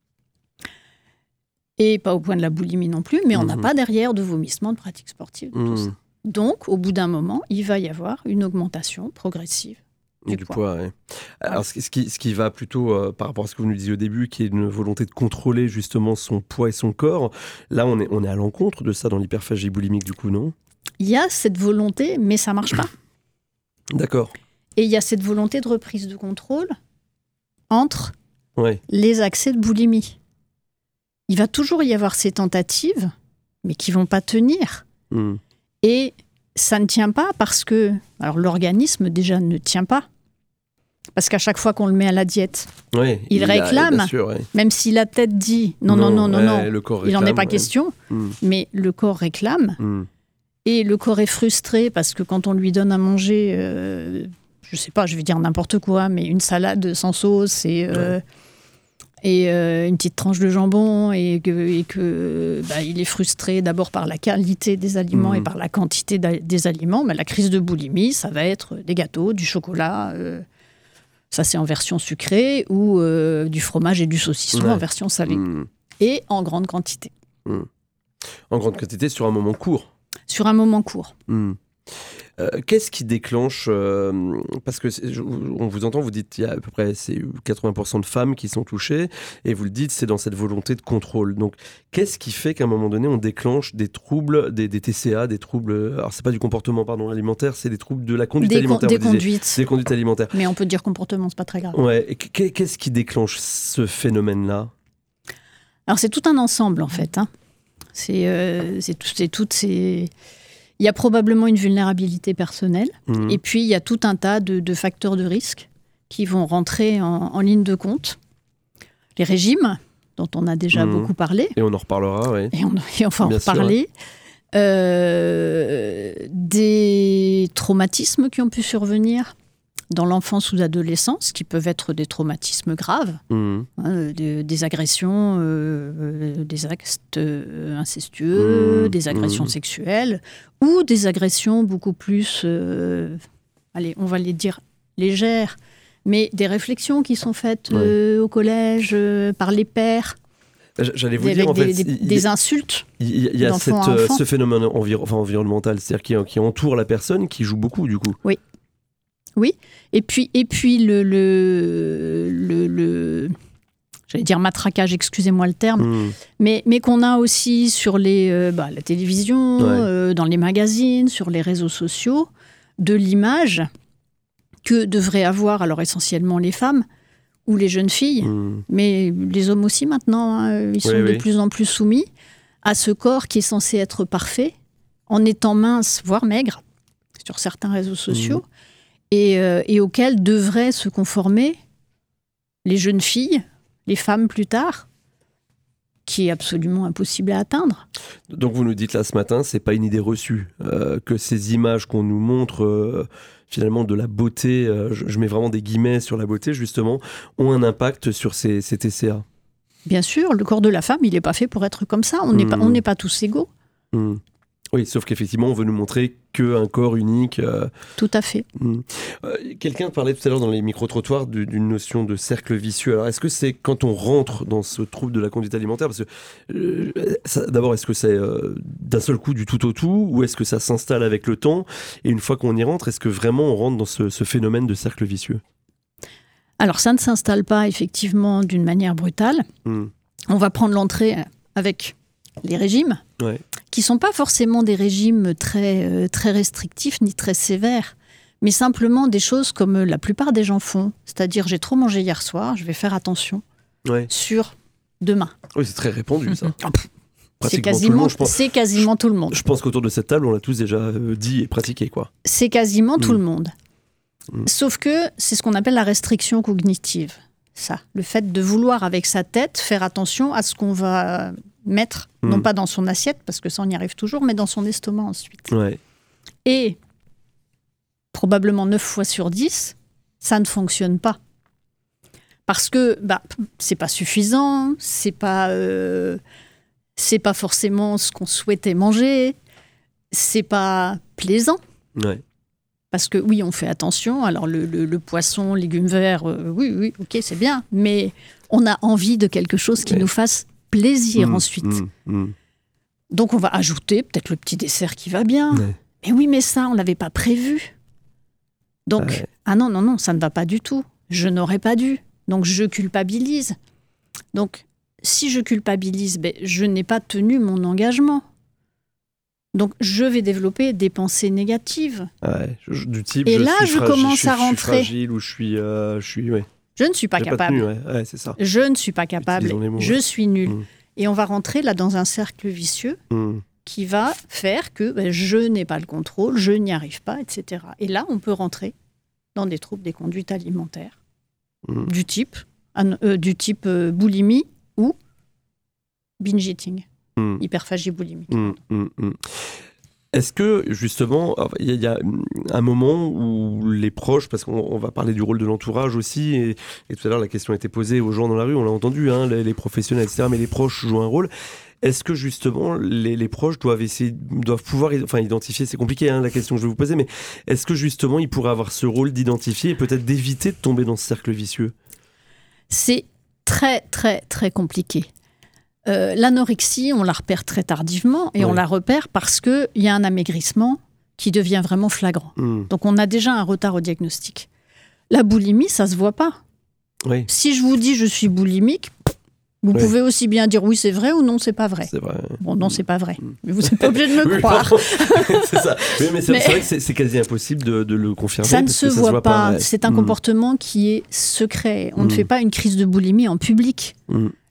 [SPEAKER 17] Et pas au point de la boulimie non plus, mais on n'a mmh. pas derrière de vomissement, de pratiques sportives, de mmh. tout ça. Donc, au bout d'un moment, il va y avoir une augmentation progressive du, du poids. poids ouais.
[SPEAKER 2] Alors, ce qui, ce qui va plutôt, euh, par rapport à ce que vous nous disiez au début, qui est une volonté de contrôler justement son poids et son corps, là, on est, on est à l'encontre de ça dans l'hyperphagie boulimique, du coup, non ?
[SPEAKER 17] Il y a cette volonté, mais ça ne marche pas.
[SPEAKER 2] D'accord.
[SPEAKER 17] Et il y a cette volonté de reprise de contrôle entre
[SPEAKER 2] ouais.
[SPEAKER 17] les accès de boulimie. Il va toujours y avoir ces tentatives, mais qui ne vont pas tenir. Mmh. Et ça ne tient pas parce que... Alors, l'organisme, déjà, ne tient pas. Parce qu'à chaque fois qu'on le met à la diète,
[SPEAKER 2] oui,
[SPEAKER 17] il, il réclame,
[SPEAKER 2] a, sûr, ouais.
[SPEAKER 17] même si la tête dit non, non, non, non, non,
[SPEAKER 2] ouais,
[SPEAKER 17] non. il n'en est pas ouais. question, mmh. mais le corps réclame. Mmh. Et le corps est frustré parce que quand on lui donne à manger, euh, je ne sais pas, je vais dire n'importe quoi, mais une salade sans sauce et... Euh, ouais. et euh, une petite tranche de jambon, et que, et que bah, il est frustré d'abord par la qualité des aliments mmh. et par la quantité des aliments. Mais la crise de boulimie, ça va être des gâteaux, du chocolat, euh, ça c'est en version sucrée, ou euh, du fromage et du saucisson ouais. en version salée. Mmh. Et en grande quantité.
[SPEAKER 2] Mmh. En grande quantité sur un moment court.
[SPEAKER 17] Sur un moment court.
[SPEAKER 2] Mmh. Euh, qu'est-ce qui déclenche euh, parce que on vous entend, vous dites qu'il y a à peu près c'est quatre-vingts pour cent de femmes qui sont touchées, et vous le dites, c'est dans cette volonté de contrôle. Donc, qu'est-ce qui fait qu'à un moment donné, on déclenche des troubles, des, des T C A, des troubles... Alors, c'est pas du comportement pardon, alimentaire, c'est des troubles de la conduite
[SPEAKER 17] des
[SPEAKER 2] alimentaire.
[SPEAKER 17] Con- des conduites.
[SPEAKER 2] Des conduites alimentaires.
[SPEAKER 17] Mais on peut dire comportement, c'est pas très grave.
[SPEAKER 2] Ouais. Et qu'est-ce qui déclenche ce phénomène-là ?
[SPEAKER 17] Alors c'est tout un ensemble en fait. Hein. C'est, euh, c'est, tout, c'est toutes ces... Il y a probablement une vulnérabilité personnelle mmh. et puis il y a tout un tas de, de facteurs de risque qui vont rentrer en, en ligne de compte. Les régimes, dont on a déjà mmh. beaucoup parlé.
[SPEAKER 2] Et on en reparlera, oui.
[SPEAKER 17] Et on, et on va en Bien reparler. Sûr, ouais. euh, des traumatismes qui ont pu survenir dans l'enfance ou l'adolescence, qui peuvent être des traumatismes graves, mmh. hein, des, des agressions, euh, des actes incestueux, mmh. des agressions mmh. sexuelles, ou des agressions beaucoup plus, euh, allez, on va les dire légères, mais des réflexions qui sont faites ouais. euh, au collège euh, par les pères.
[SPEAKER 2] J'allais vous
[SPEAKER 17] des,
[SPEAKER 2] dire, en
[SPEAKER 17] des,
[SPEAKER 2] fait,
[SPEAKER 17] des,
[SPEAKER 2] il,
[SPEAKER 17] des insultes.
[SPEAKER 2] Il y, y a cette, euh, ce phénomène enviro- enfin, environnemental, c'est-à-dire qui, qui entoure la personne, qui joue beaucoup, du coup.
[SPEAKER 17] Oui. Oui. Et puis, et puis le, le, le, le, j'allais dire matraquage, excusez-moi le terme, mmh. mais, mais qu'on a aussi sur les, euh, bah, la télévision, ouais. euh, dans les magazines, sur les réseaux sociaux, de l'image que devraient avoir, alors essentiellement les femmes ou les jeunes filles, mmh. mais les hommes aussi maintenant, hein, ils sont oui, de oui. plus en plus soumis à ce corps qui est censé être parfait, en étant mince, voire maigre, sur certains réseaux sociaux, mmh. et, euh, et auquel devraient se conformer les jeunes filles, les femmes plus tard, qui est absolument impossible à atteindre.
[SPEAKER 2] Donc vous nous dites là ce matin, c'est pas une idée reçue, euh, que ces images qu'on nous montre... Euh, finalement de la beauté, euh, je, je mets vraiment des guillemets sur la beauté justement, ont un impact sur ces, ces T C A.
[SPEAKER 17] Bien sûr, le corps de la femme, il n'est pas fait pour être comme ça, on n'est mmh. pas, on n'est pas tous égaux.
[SPEAKER 2] Mmh. Oui, sauf qu'effectivement, on veut nous montrer qu'un corps unique. Euh...
[SPEAKER 17] Tout à fait.
[SPEAKER 2] Mmh. Euh, quelqu'un parlait tout à l'heure dans les micro-trottoirs du, d'une notion de cercle vicieux. Alors, est-ce que c'est quand on rentre dans ce trouble de la conduite alimentaire, parce que euh, ça, d'abord, est-ce que c'est euh, d'un seul coup du tout au tout, ou est-ce que ça s'installe avec le temps? Et une fois qu'on y rentre, est-ce que vraiment on rentre dans ce, ce phénomène de cercle vicieux?
[SPEAKER 17] Alors, ça ne s'installe pas effectivement d'une manière brutale. Mmh. On va prendre l'entrée avec les régimes. Ouais. Qui ne sont pas forcément des régimes très, euh, très restrictifs ni très sévères, mais simplement des choses comme la plupart des gens font, c'est-à-dire j'ai trop mangé hier soir, je vais faire attention ouais. sur demain.
[SPEAKER 2] Oui, c'est très répandu ça.
[SPEAKER 17] C'est quasiment, tout, monde, pense, c'est quasiment
[SPEAKER 2] je,
[SPEAKER 17] tout le monde.
[SPEAKER 2] Je pense qu'autour de cette table, on l'a tous déjà euh, dit et pratiqué, quoi.
[SPEAKER 17] C'est quasiment mmh. tout le monde. Mmh. Sauf que c'est ce qu'on appelle la restriction cognitive. Ça, le fait de vouloir avec sa tête faire attention à ce qu'on va mettre, mmh. non pas dans son assiette, parce que ça on y arrive toujours, mais dans son estomac ensuite.
[SPEAKER 2] Ouais.
[SPEAKER 17] Et probablement neuf fois sur dix, ça ne fonctionne pas. Parce que bah, c'est pas suffisant, c'est pas, euh, c'est pas forcément ce qu'on souhaitait manger, c'est pas plaisant.
[SPEAKER 2] Ouais.
[SPEAKER 17] Parce que oui, on fait attention. Alors le, le, le poisson, légumes verts, euh, oui, oui, ok, c'est bien. Mais on a envie de quelque chose qui ouais. nous fasse plaisir mmh, ensuite. Mmh, mmh. Donc on va ajouter peut-être le petit dessert qui va bien. Ouais. Mais oui, mais ça, on l'avait pas prévu. Donc, ouais. ah non, non, non, ça ne va pas du tout. Je n'aurais pas dû. Donc je culpabilise. Donc si je culpabilise, ben, je n'ai pas tenu mon engagement. Donc, je vais développer des pensées négatives.
[SPEAKER 2] Ouais, je, du type,
[SPEAKER 17] et
[SPEAKER 2] je
[SPEAKER 17] là,
[SPEAKER 2] suis
[SPEAKER 17] je
[SPEAKER 2] fra-
[SPEAKER 17] commence
[SPEAKER 2] je suis,
[SPEAKER 17] à rentrer.
[SPEAKER 2] Je suis fragile ou je suis, euh, je suis, ouais.
[SPEAKER 17] Je ne suis pas
[SPEAKER 2] J'ai
[SPEAKER 17] capable.
[SPEAKER 2] Pas tenu, ouais. Ouais, c'est ça.
[SPEAKER 17] Je ne suis pas capable.
[SPEAKER 2] Mots,
[SPEAKER 17] je
[SPEAKER 2] ouais.
[SPEAKER 17] suis nulle.
[SPEAKER 2] Mmh.
[SPEAKER 17] Et on va rentrer là dans un cercle vicieux mmh. qui va faire que ben, je n'ai pas le contrôle, je n'y arrive pas, et cetera. Et là, on peut rentrer dans des troubles des conduites alimentaires mmh. du type, euh, du type euh, boulimie ou binge eating, mmh. hyperphagie boulimique.
[SPEAKER 2] Mmh. Mmh. Est-ce que, justement, il y, y a un moment où les proches, parce qu'on on va parler du rôle de l'entourage aussi, et, et tout à l'heure la question a été posée aux gens dans la rue, on l'a entendu, hein, les, les professionnels, et cetera, mais les proches jouent un rôle. Est-ce que, justement, les, les proches doivent essayer, doivent pouvoir, enfin, identifier, c'est compliqué, hein, la question que je vais vous poser, mais est-ce que, justement, ils pourraient avoir ce rôle d'identifier et peut-être d'éviter de tomber dans ce cercle vicieux?
[SPEAKER 17] C'est très, très, très compliqué. Euh, l'anorexie, on la repère très tardivement et ouais. on la repère parce qu'il y a un amaigrissement qui devient vraiment flagrant. Mmh. Donc on a déjà un retard au diagnostic. La boulimie, ça ne se voit pas.
[SPEAKER 2] Oui.
[SPEAKER 17] Si je vous dis je suis boulimique, vous oui. pouvez aussi bien dire oui c'est vrai ou non c'est pas vrai.
[SPEAKER 2] C'est vrai.
[SPEAKER 17] Bon non c'est pas vrai, mmh. mais vous n'êtes pas obligé de me
[SPEAKER 2] oui,
[SPEAKER 17] croire.
[SPEAKER 2] c'est ça. Oui, mais c'est, mais c'est vrai que c'est, c'est quasi impossible de, de le confirmer.
[SPEAKER 17] Ça ne
[SPEAKER 2] parce
[SPEAKER 17] se,
[SPEAKER 2] que ça
[SPEAKER 17] voit
[SPEAKER 2] se voit
[SPEAKER 17] pas.
[SPEAKER 2] pas.
[SPEAKER 17] C'est un mmh. comportement qui est secret. On mmh. ne fait pas une crise de boulimie en public.
[SPEAKER 2] Mmh.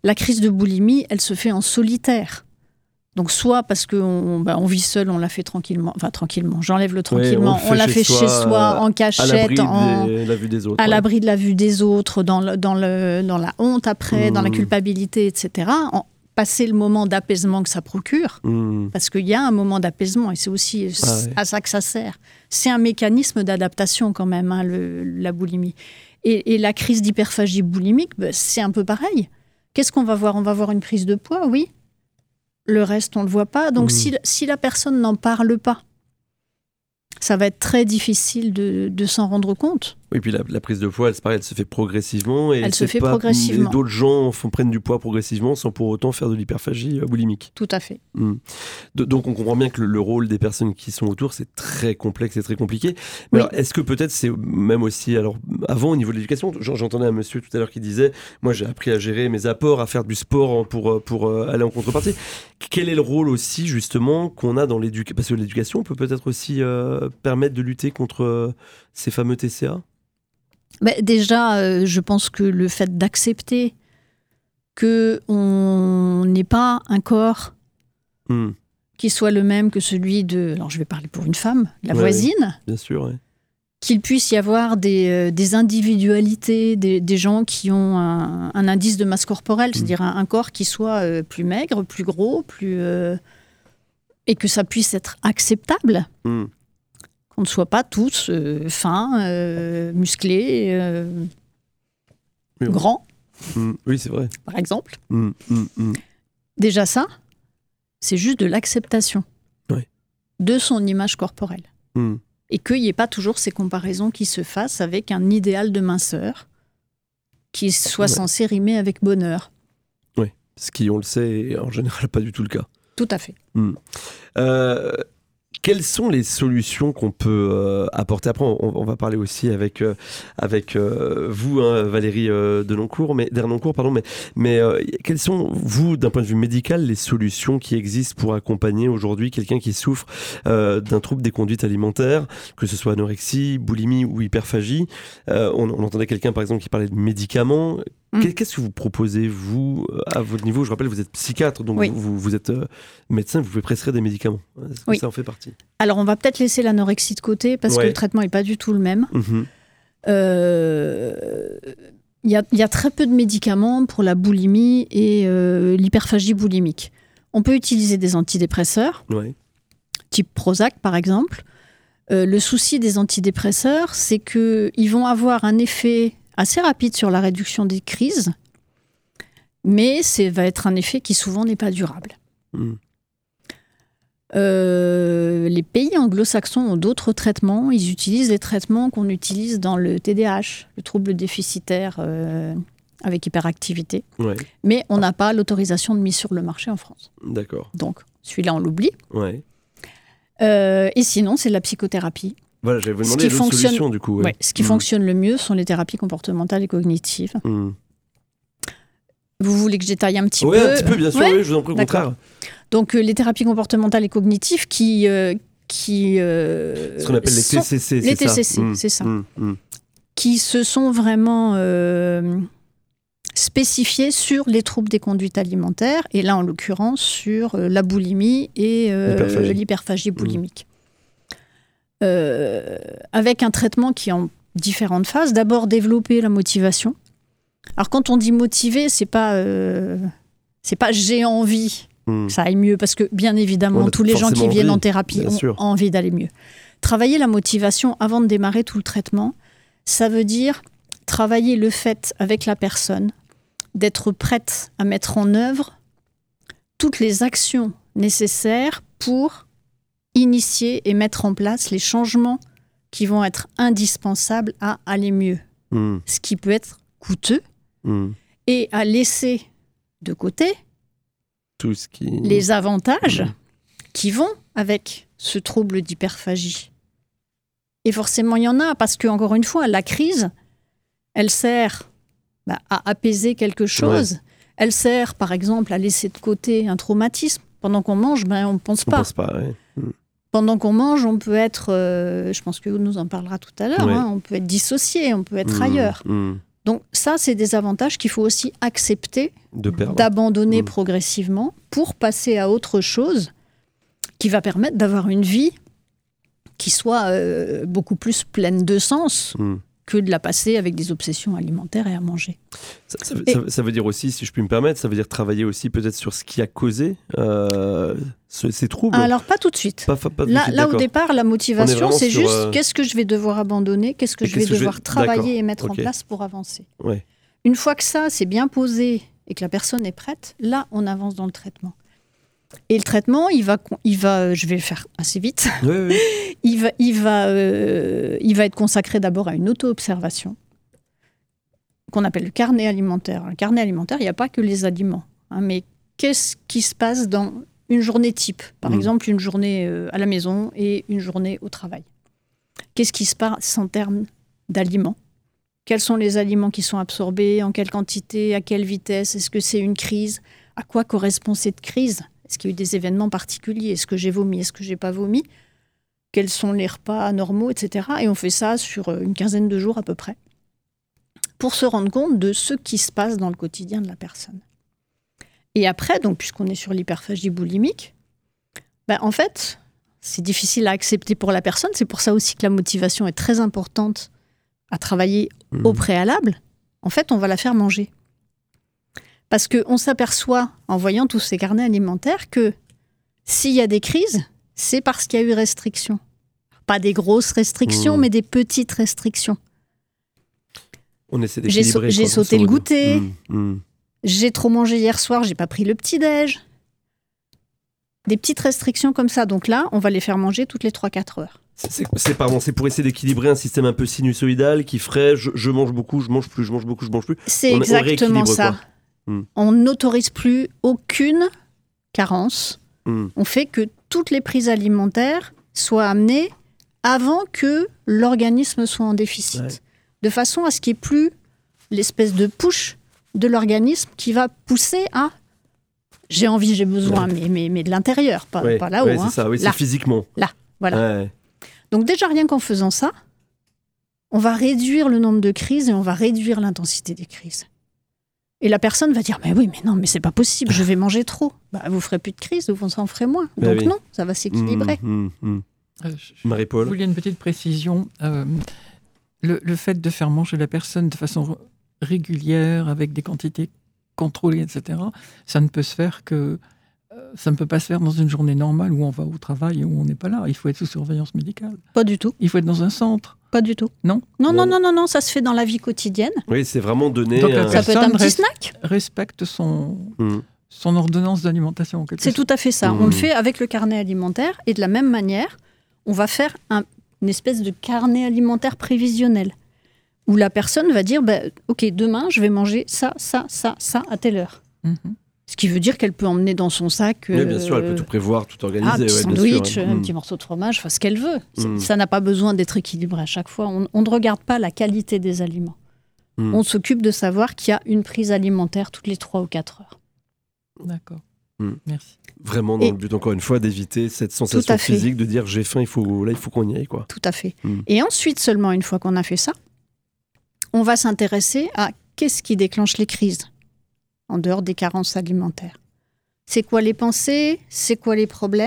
[SPEAKER 17] La crise de boulimie, elle se fait en solitaire. Donc soit parce qu'on bah, on vit seul, on l'a fait tranquillement, enfin tranquillement, j'enlève le tranquillement, oui, on, on l'a fait chez soi, chez soi en cachette,
[SPEAKER 2] à l'abri de la vue des autres,
[SPEAKER 17] à
[SPEAKER 2] ouais.
[SPEAKER 17] l'abri de la vue des autres, dans, le, dans, le, dans la honte après, mmh. dans la culpabilité, et cetera. En, passer le moment d'apaisement que ça procure, mmh. parce qu'il y a un moment d'apaisement et c'est aussi ah, ouais. à ça que ça sert. C'est un mécanisme d'adaptation quand même, hein, le, la boulimie. Et, et la crise d'hyperphagie boulimique, bah, c'est un peu pareil. Qu'est-ce qu'on va voir ? On va voir une prise de poids, oui. Le reste, on ne le voit pas. Donc, mmh. si, si la personne n'en parle pas, ça va être très difficile de, de s'en rendre compte.
[SPEAKER 2] Oui, puis la, la prise de poids, elle, c'est pareil, elle se fait progressivement. Et
[SPEAKER 17] elle se fait
[SPEAKER 2] pas,
[SPEAKER 17] progressivement.
[SPEAKER 2] Et d'autres gens font, prennent du poids progressivement sans pour autant faire de l'hyperphagie boulimique.
[SPEAKER 17] Tout à fait.
[SPEAKER 2] Mmh. De, donc, on comprend bien que le, le rôle des personnes qui sont autour, c'est très complexe et très compliqué. Mais oui. alors, est-ce que peut-être c'est même aussi, alors, avant, au niveau de l'éducation, j'entendais un monsieur tout à l'heure qui disait, moi, j'ai appris à gérer mes apports, à faire du sport pour, pour euh, aller en contrepartie. Quel est le rôle aussi, justement, qu'on a dans l'éducation ? Parce que l'éducation peut peut-être aussi euh, permettre de lutter contre euh, ces fameux T C A ?
[SPEAKER 17] Bah, déjà, euh, je pense que le fait d'accepter qu'on n'ait pas un corps mmh. qui soit le même que celui de... Alors, je vais parler pour une femme, la ouais, voisine.
[SPEAKER 2] Bien sûr, oui.
[SPEAKER 17] Qu'il puisse y avoir des, euh, des individualités, des, des gens qui ont un, un indice de masse corporelle, mmh. c'est-à-dire un, un corps qui soit euh, plus maigre, plus gros, plus... Euh, et que ça puisse être acceptable. Mmh. Qu'on ne soit pas tous euh, fins, euh, musclés, euh, oui, grands.
[SPEAKER 2] Mmh, oui, c'est vrai.
[SPEAKER 17] Par exemple.
[SPEAKER 2] Mmh, mmh, mmh.
[SPEAKER 17] Déjà ça, c'est juste de l'acceptation
[SPEAKER 2] oui.
[SPEAKER 17] de son image corporelle.
[SPEAKER 2] Mmh.
[SPEAKER 17] Et qu'il n'y ait pas toujours ces comparaisons qui se fassent avec un idéal de minceur qui soit ouais. censé rimer avec bonheur.
[SPEAKER 2] Oui, ce qui, on le sait, est en général pas du tout le cas.
[SPEAKER 17] Tout à fait.
[SPEAKER 2] Mmh. Euh... Quelles sont les solutions qu'on peut euh, apporter ? Après, on, on va parler aussi avec, euh, avec euh, vous, hein, Valérie euh, Denoncourt, mais, Dernoncourt, pardon, mais, mais euh, quelles sont, vous, d'un point de vue médical, les solutions qui existent pour accompagner aujourd'hui quelqu'un qui souffre euh, d'un trouble des conduites alimentaires, que ce soit anorexie, boulimie ou hyperphagie ? euh, on, on entendait quelqu'un, par exemple, qui parlait de médicaments. Mmh. Qu'est-ce que vous proposez, vous, à votre niveau ? Je rappelle, vous êtes psychiatre, donc oui. vous, vous êtes euh, médecin, vous pouvez prescrire des médicaments. Est-ce que
[SPEAKER 17] oui.
[SPEAKER 2] ça en fait partie ?
[SPEAKER 17] Alors, on va peut-être laisser l'anorexie de côté, parce ouais. que le traitement n'est pas du tout le même. Mmh. Euh, y a, y a très peu de médicaments pour la boulimie et euh, l'hyperphagie boulimique. On peut utiliser des antidépresseurs,
[SPEAKER 2] ouais.
[SPEAKER 17] type Prozac, par exemple. Euh, le souci des antidépresseurs, c'est qu'ils vont avoir un effet assez rapide sur la réduction des crises, mais ça va être un effet qui souvent n'est pas durable.
[SPEAKER 2] Mmh.
[SPEAKER 17] Euh, les pays anglo-saxons ont d'autres traitements. Ils utilisent les traitements qu'on utilise dans le T D A H, le trouble déficitaire euh, avec hyperactivité.
[SPEAKER 2] Ouais.
[SPEAKER 17] Mais on n'a pas l'autorisation de mise sur le marché en France.
[SPEAKER 2] D'accord.
[SPEAKER 17] Donc, celui-là, on l'oublie.
[SPEAKER 2] Ouais.
[SPEAKER 17] Euh, et sinon, c'est la psychothérapie.
[SPEAKER 2] Voilà, j'avais vous demandé d'autres solutions, du coup. Ouais.
[SPEAKER 17] Ouais, ce qui
[SPEAKER 2] mmh.
[SPEAKER 17] fonctionne le mieux sont les thérapies comportementales et cognitives.
[SPEAKER 2] Mmh.
[SPEAKER 17] Vous voulez que je détaille un petit
[SPEAKER 2] ouais,
[SPEAKER 17] peu ?
[SPEAKER 2] Oui, un petit peu, bien sûr, ouais oui, je vous en prie, au contraire.
[SPEAKER 17] Donc, euh, les thérapies comportementales et cognitives qui... Euh, qui euh,
[SPEAKER 2] ce qu'on appelle les T C C,
[SPEAKER 17] les
[SPEAKER 2] c'est
[SPEAKER 17] T C C,
[SPEAKER 2] ça.
[SPEAKER 17] c'est ça.
[SPEAKER 2] Mmh, mmh.
[SPEAKER 17] Qui se sont vraiment euh, spécifiés sur les troubles des conduites alimentaires, et là, en l'occurrence, sur euh, la boulimie et euh, l'hyperphagie. l'hyperphagie boulimique. Mmh. Euh, avec un traitement qui est en différentes phases. D'abord, développer la motivation. Alors, quand on dit motiver, c'est pas, euh, c'est pas j'ai envie mmh. que ça aille mieux, parce que, bien évidemment, tous les gens qui viennent envie, en thérapie ont sûr. envie d'aller mieux. Travailler la motivation avant de démarrer tout le traitement, ça veut dire travailler le fait avec la personne d'être prête à mettre en œuvre toutes les actions nécessaires pour initier et mettre en place les changements qui vont être indispensables à aller mieux. Mmh. Ce qui peut être coûteux mmh. et à laisser de côté
[SPEAKER 2] tout ce qui...
[SPEAKER 17] les avantages mmh. qui vont avec ce trouble d'hyperphagie. Et forcément, il y en a, parce que, encore une fois, la crise, elle sert bah, à apaiser quelque chose. Ouais. Elle sert, par exemple, à laisser de côté un traumatisme. Pendant qu'on mange, ben, on ne pense pas.
[SPEAKER 2] On pense pas, ouais. mmh.
[SPEAKER 17] Pendant qu'on mange, on peut être, euh, je pense que nous en parlera tout à l'heure, ouais. hein, on peut être dissocié, on peut être mmh, ailleurs.
[SPEAKER 2] Mmh.
[SPEAKER 17] Donc ça, c'est des avantages qu'il faut aussi accepter
[SPEAKER 2] de
[SPEAKER 17] d'abandonner
[SPEAKER 2] mmh.
[SPEAKER 17] progressivement pour passer à autre chose qui va permettre d'avoir une vie qui soit euh, beaucoup plus pleine de sens mmh. que de la passer avec des obsessions alimentaires et à manger.
[SPEAKER 2] Ça, ça,
[SPEAKER 17] et,
[SPEAKER 2] ça, ça veut dire aussi, si je puis me permettre, ça veut dire travailler aussi peut-être sur ce qui a causé euh, ce, ces troubles.
[SPEAKER 17] Alors pas tout de suite.
[SPEAKER 2] Pas, pas, pas
[SPEAKER 17] là,
[SPEAKER 2] suite,
[SPEAKER 17] là au départ, la motivation, c'est
[SPEAKER 2] sur,
[SPEAKER 17] juste
[SPEAKER 2] euh...
[SPEAKER 17] qu'est-ce que je vais devoir abandonner, qu'est-ce que et je vais devoir je vais... travailler et mettre
[SPEAKER 2] okay.
[SPEAKER 17] en place pour avancer.
[SPEAKER 2] Ouais.
[SPEAKER 17] Une fois que ça, c'est bien posé et que la personne est prête, là, on avance dans le traitement. Et le traitement, il va, il va, je vais le faire assez vite,
[SPEAKER 2] oui, oui.
[SPEAKER 17] il, va, il, va, euh, il va être consacré d'abord à une auto-observation qu'on appelle le carnet alimentaire. Le carnet alimentaire, il n'y a pas que les aliments, hein, mais qu'est-ce qui se passe dans une journée type ? Par mmh. exemple, une journée euh, à la maison et une journée au travail. Qu'est-ce qui se passe en termes d'aliments ? Quels sont les aliments qui sont absorbés ? En quelle quantité ? À quelle vitesse ? Est-ce que c'est une crise ? À quoi correspond cette crise ? Est-ce qu'il y a eu des événements particuliers ? Est-ce que j'ai vomi ? Est-ce que j'ai pas vomi ? Quels sont les repas normaux, et cetera. Et on fait ça sur une quinzaine de jours à peu près, pour se rendre compte de ce qui se passe dans le quotidien de la personne. Et après, donc, puisqu'on est sur l'hyperphagie boulimique, ben, en fait, c'est difficile à accepter pour la personne. C'est pour ça aussi que la motivation est très importante à travailler mmh. au préalable. En fait, on va la faire manger. Parce qu'on s'aperçoit, en voyant tous ces carnets alimentaires, que s'il y a des crises, c'est parce qu'il y a eu restriction. Pas des grosses restrictions, mmh. mais des petites restrictions.
[SPEAKER 2] On essaie
[SPEAKER 17] j'ai,
[SPEAKER 2] d'équilibrer.
[SPEAKER 17] J'ai sauté le goûter,
[SPEAKER 2] mmh. Mmh.
[SPEAKER 17] j'ai trop mangé hier soir, j'ai pas pris le petit-déj. Des petites restrictions comme ça. Donc là, on va les faire manger toutes les trois à quatre heures.
[SPEAKER 2] C'est, c'est, pardon, c'est pour essayer d'équilibrer un système un peu sinusoïdal qui ferait je, je mange beaucoup, je mange plus, je mange beaucoup, je mange plus.
[SPEAKER 17] C'est
[SPEAKER 2] on,
[SPEAKER 17] exactement
[SPEAKER 2] on
[SPEAKER 17] ça.
[SPEAKER 2] Mmh.
[SPEAKER 17] On n'autorise plus aucune carence. Mmh. On fait que toutes les prises alimentaires soient amenées avant que l'organisme soit en déficit. Ouais. De façon à ce qu'il n'y ait plus l'espèce de push de l'organisme qui va pousser à j'ai envie, j'ai besoin, ouais. mais, mais, mais de l'intérieur, pas,
[SPEAKER 2] ouais.
[SPEAKER 17] pas là-haut.
[SPEAKER 2] Ouais, c'est
[SPEAKER 17] hein.
[SPEAKER 2] ça, oui,
[SPEAKER 17] là.
[SPEAKER 2] C'est physiquement.
[SPEAKER 17] Là, voilà.
[SPEAKER 2] Ouais.
[SPEAKER 17] Donc déjà, rien qu'en faisant ça, on va réduire le nombre de crises et on va réduire l'intensité des crises. Et la personne va dire, mais oui, mais non, mais c'est pas possible, je vais manger trop. Bah, vous ferez plus de crise, vous en ferez moins. Donc oui. non, ça va s'équilibrer.
[SPEAKER 2] Mmh, mmh, mmh.
[SPEAKER 4] Euh,
[SPEAKER 2] Marie-Paul.
[SPEAKER 4] Je voulais une petite précision. Euh, le, le fait de faire manger la personne de façon régulière, avec des quantités contrôlées, et cetera, ça ne peut se faire que euh, ça ne peut pas se faire dans une journée normale où on va au travail et où on n'est pas là. Il faut être sous surveillance médicale.
[SPEAKER 17] Pas du tout.
[SPEAKER 4] Il faut être dans un centre.
[SPEAKER 17] Pas du tout.
[SPEAKER 4] Non
[SPEAKER 17] non, non, non, non, non, ça se fait dans la vie quotidienne.
[SPEAKER 2] Oui, c'est vraiment donné.
[SPEAKER 4] Donc,
[SPEAKER 2] euh...
[SPEAKER 17] ça peut être un petit res- snack.
[SPEAKER 4] Respecte son,
[SPEAKER 2] mmh.
[SPEAKER 4] son ordonnance d'alimentation. En quelque
[SPEAKER 17] c'est
[SPEAKER 4] sorte.
[SPEAKER 17] tout à fait ça. Mmh. On le fait avec le carnet alimentaire et de la même manière, on va faire un, une espèce de carnet alimentaire prévisionnel où la personne va dire bah, ok, demain, je vais manger ça, ça, ça, ça à telle heure. Mmh. Ce qui veut dire qu'elle peut emmener dans son sac.
[SPEAKER 2] Oui, bien sûr, elle peut tout prévoir, tout organiser.
[SPEAKER 17] Ah, un petit
[SPEAKER 2] ouais,
[SPEAKER 17] sandwich,
[SPEAKER 2] sûr,
[SPEAKER 17] un
[SPEAKER 2] mmh.
[SPEAKER 17] petit morceau de fromage, enfin, ce qu'elle veut.
[SPEAKER 2] Mmh.
[SPEAKER 17] Ça n'a pas besoin d'être équilibré à chaque fois. On, on ne regarde pas la qualité des aliments. Mmh. On s'occupe de savoir qu'il y a une prise alimentaire toutes les trois ou quatre heures.
[SPEAKER 4] D'accord.
[SPEAKER 2] Mmh.
[SPEAKER 4] Merci.
[SPEAKER 2] Vraiment dans
[SPEAKER 17] Et,
[SPEAKER 2] le but, encore une fois, d'éviter cette sensation physique de dire j'ai faim, il faut, là, il faut qu'on y aille. Quoi.
[SPEAKER 17] Tout à fait.
[SPEAKER 2] Mmh.
[SPEAKER 17] Et ensuite, seulement une fois qu'on a fait ça, on va s'intéresser à qu'est-ce qui déclenche les crises, en dehors des carences alimentaires. C'est quoi les pensées ? C'est quoi les problèmes ?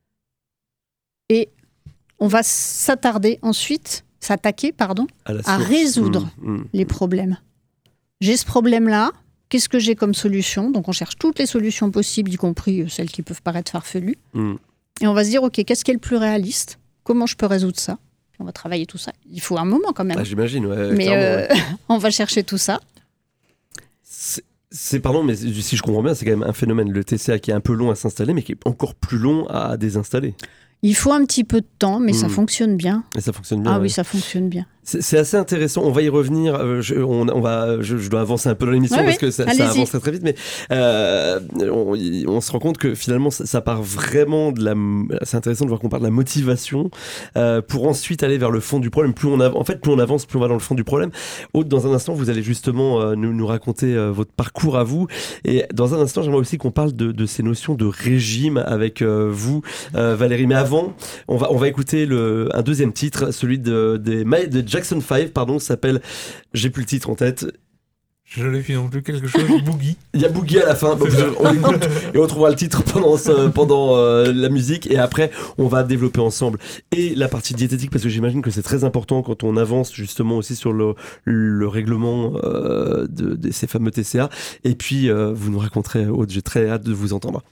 [SPEAKER 17] Et on va s'attarder ensuite, s'attaquer, pardon, à, à résoudre mmh, mmh. les problèmes. J'ai ce problème-là, qu'est-ce que j'ai comme solution ? Donc on cherche toutes les solutions possibles, y compris celles qui peuvent paraître farfelues. Mmh. Et on va se dire, ok, qu'est-ce qui est le plus réaliste ? Comment je peux résoudre ça ? On va travailler tout ça. Il faut un moment quand même.
[SPEAKER 2] Ah, j'imagine, ouais.
[SPEAKER 17] Mais euh,
[SPEAKER 2] ouais.
[SPEAKER 17] on va chercher tout ça.
[SPEAKER 2] C'est... C'est, pardon, mais si je comprends bien, c'est quand même un phénomène, le T C A, qui est un peu long à s'installer, mais qui est encore plus long à désinstaller.
[SPEAKER 17] Il faut un petit peu de temps, mais mmh. ça fonctionne bien.
[SPEAKER 2] Et ça fonctionne bien.
[SPEAKER 17] Ah
[SPEAKER 2] ouais.
[SPEAKER 17] oui, ça fonctionne bien.
[SPEAKER 2] C'est, c'est assez intéressant. On va y revenir. Euh, je, on, on va, je, je dois avancer un peu dans l'émission ouais, parce oui. que ça, ça avance très, très vite. Mais euh, on, on se rend compte que finalement, ça, ça part vraiment de la. C'est intéressant de voir qu'on parle de la motivation euh, pour ensuite aller vers le fond du problème. Plus on av- en fait, plus on avance, plus on va dans le fond du problème. Aude, dans un instant, vous allez justement euh, nous, nous raconter euh, votre parcours à vous. Et dans un instant, j'aimerais aussi qu'on parle de, de ces notions de régime avec euh, vous, euh, Valérie. Mais avant, on va, on va écouter le, un deuxième titre, celui de, de, de Jack Jackson five, pardon, s'appelle, j'ai plus le titre en tête.
[SPEAKER 5] Je l'ai fait non plus, quelque chose, Boogie.
[SPEAKER 2] Il y a Boogie à la fin, donc on l'écoute et on trouvera le titre pendant, ce, pendant euh, la musique, et après on va développer ensemble et la partie diététique, parce que j'imagine que c'est très important quand on avance justement aussi sur le, le règlement euh, de, de ces fameux T C A, et puis euh, vous nous raconterez, Aude, j'ai très hâte de vous entendre.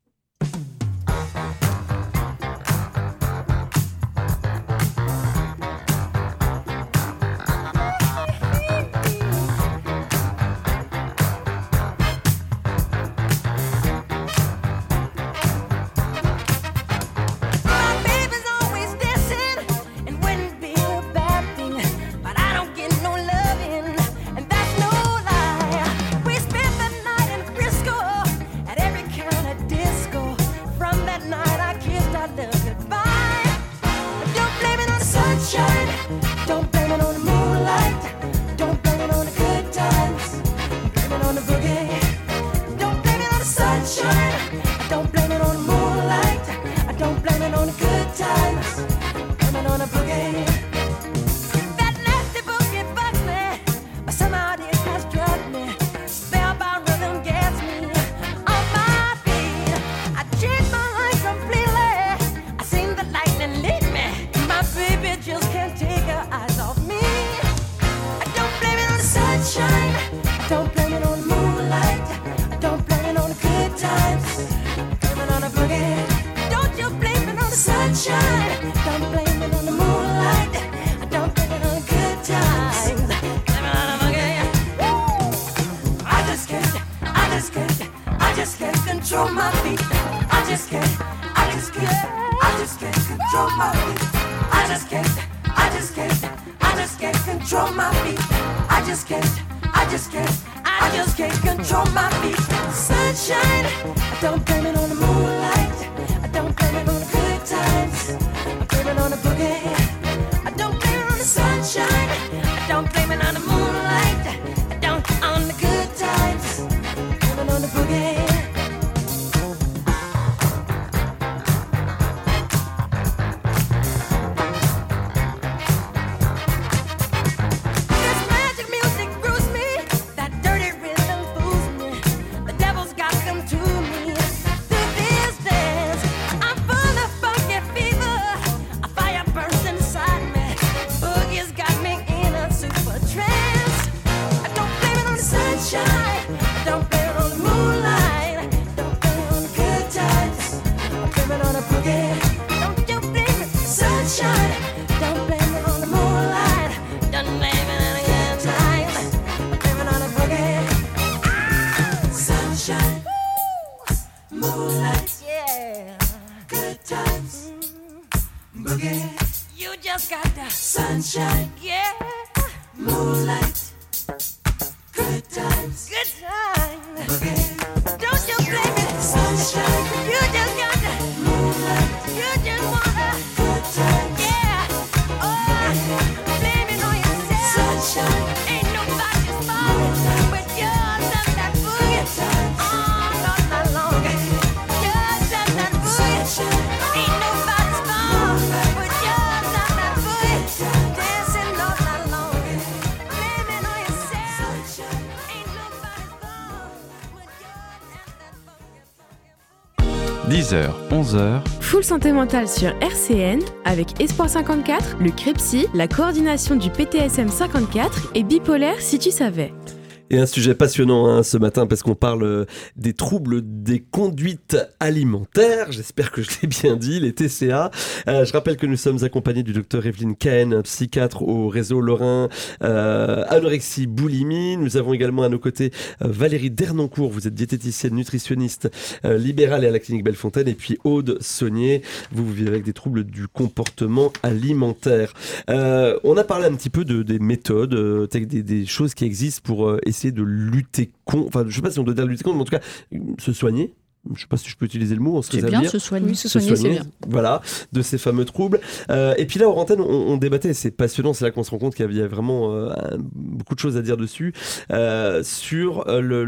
[SPEAKER 3] dix heures, onze heures.
[SPEAKER 1] Full santé mentale sur R C N avec Espoir cinquante-quatre, le CREPSI, la coordination du P T S M cinquante-quatre et Bipolaire si tu savais.
[SPEAKER 2] Et un sujet passionnant hein, ce matin parce qu'on parle des troubles des conduites alimentaires. J'espère que je l'ai bien dit, les T C A. Euh, je rappelle que nous sommes accompagnés du docteur Evelyne Cahen, psychiatre au réseau Lorrain euh, anorexie boulimie. Nous avons également à nos côtés euh, Valérie Dernancourt. Vous êtes diététicienne, nutritionniste euh, libérale et à la clinique Bellefontaine. Et puis Aude Saunier, vous, vous vivez avec des troubles du comportement alimentaire. Euh, on a parlé un petit peu de, des méthodes, euh, des, des choses qui existent pour euh, essayer de lutter contre, enfin je ne sais pas si on doit dire lutter contre, mais en tout cas se soigner. Je ne sais pas si je peux utiliser le mot, on se
[SPEAKER 17] c'est bien, se soigner. Oui, se soigner, se soigner, c'est bien.
[SPEAKER 2] Voilà, de ces fameux troubles. Euh, et puis là, hors antenne, on, on débattait, et c'est passionnant, c'est là qu'on se rend compte qu'il y avait vraiment euh, beaucoup de choses à dire dessus, euh, sur euh, le, le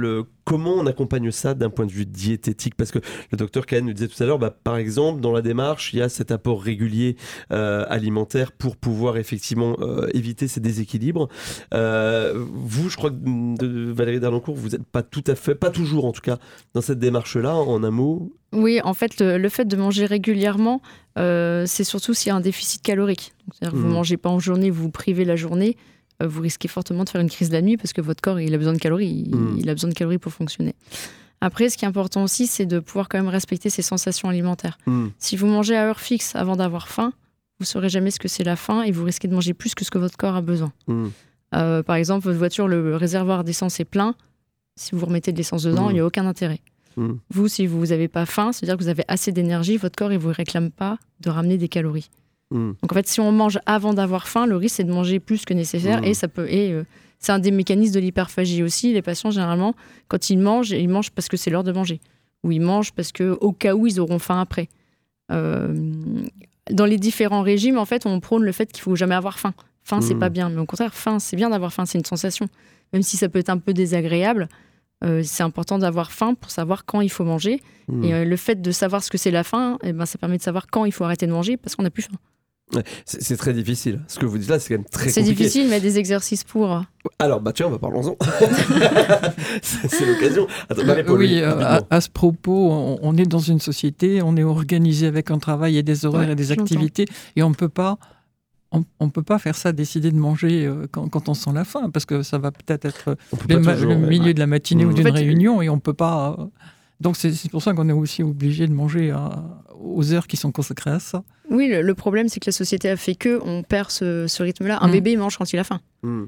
[SPEAKER 2] comment on accompagne ça d'un point de vue diététique? Parce que le docteur Cahen nous disait tout à l'heure, bah, par exemple, dans la démarche, il y a cet apport régulier euh, alimentaire pour pouvoir effectivement euh, éviter ces déséquilibres. Euh, vous, je crois que de Valérie Darlancourt, vous n'êtes pas tout à fait, pas toujours en tout cas, dans cette démarche-là, en un mot.
[SPEAKER 18] Oui, en fait, le, le fait de manger régulièrement, euh, c'est surtout s'il y a un déficit calorique. Donc, c'est-à-dire que vous ne
[SPEAKER 2] Mmh.
[SPEAKER 18] mangez pas en journée, vous vous privez la journée, euh, vous risquez fortement de faire une crise de la nuit parce que votre corps, il a besoin de calories. Il,
[SPEAKER 2] Mmh.
[SPEAKER 18] il a besoin de calories pour fonctionner. Après, ce qui est important aussi, c'est de pouvoir quand même respecter ses sensations alimentaires.
[SPEAKER 2] Mmh.
[SPEAKER 18] Si vous mangez à heure fixe avant d'avoir faim, vous ne saurez jamais ce que c'est la faim et vous risquez de manger plus que ce que votre corps a besoin.
[SPEAKER 2] Mmh.
[SPEAKER 18] Euh, par exemple, votre voiture, le réservoir d'essence est plein. Si vous remettez de l'essence dedans,
[SPEAKER 2] Mmh.
[SPEAKER 18] il n'y a aucun intérêt.
[SPEAKER 2] Mmh.
[SPEAKER 18] Vous, si vous n'avez pas faim, c'est-à-dire que vous avez assez d'énergie, votre corps ne vous réclame pas de ramener des calories.
[SPEAKER 2] Mmh.
[SPEAKER 18] Donc en fait, si on mange avant d'avoir faim, le risque c'est de manger plus que nécessaire
[SPEAKER 2] Mmh.
[SPEAKER 18] et ça peut. Et, euh, c'est un des mécanismes de l'hyperphagie aussi. Les patients, généralement, quand ils mangent, ils mangent parce que c'est l'heure de manger. Ou ils mangent parce qu'au cas où, ils auront faim après. Euh, dans les différents régimes, en fait, on prône le fait qu'il ne faut jamais avoir faim. Faim, c'est
[SPEAKER 2] Mmh.
[SPEAKER 18] pas bien. Mais au contraire, faim, c'est bien d'avoir faim, c'est une sensation. Même si ça peut être un peu désagréable, euh, c'est important d'avoir faim pour savoir quand il faut manger.
[SPEAKER 2] Mmh.
[SPEAKER 18] Et euh, le fait de savoir ce que c'est la faim, eh ben, ça permet de savoir quand il faut arrêter de manger parce qu'on n'a plus faim.
[SPEAKER 2] Ouais, c'est, c'est très difficile. Ce que vous dites là, c'est quand même très
[SPEAKER 18] C'est
[SPEAKER 2] compliqué.
[SPEAKER 18] difficile, mais des exercices pour.
[SPEAKER 2] Alors, bah tiens, bah, parlons-en. c'est, c'est l'occasion. Attends,
[SPEAKER 4] Bah,
[SPEAKER 2] Marie-Paul,
[SPEAKER 4] oui, euh, à,
[SPEAKER 2] rapidement.
[SPEAKER 4] à ce propos, on, on est dans une société, on est organisé avec un travail et des horaires
[SPEAKER 18] Ouais,
[SPEAKER 4] et des
[SPEAKER 18] j'entends.
[SPEAKER 4] activités, et on ne peut pas, on, on peut pas faire ça, décider de manger euh, quand, quand on sent la faim, parce que ça va peut-être être
[SPEAKER 2] On peut
[SPEAKER 4] le,
[SPEAKER 2] pas
[SPEAKER 4] ma-
[SPEAKER 2] toujours,
[SPEAKER 4] le
[SPEAKER 2] ouais.
[SPEAKER 4] milieu de la matinée
[SPEAKER 2] Mmh.
[SPEAKER 4] ou d'une
[SPEAKER 18] En fait,
[SPEAKER 4] réunion, et on peut pas. euh, donc c'est, c'est pour ça qu'on est aussi obligé de manger à- aux heures qui sont consacrées à ça.
[SPEAKER 18] Oui, le, le problème, c'est que la société a fait que on perd ce, ce rythme-là. Un
[SPEAKER 4] Mm.
[SPEAKER 18] bébé, il mange quand il a faim.
[SPEAKER 2] Mmh.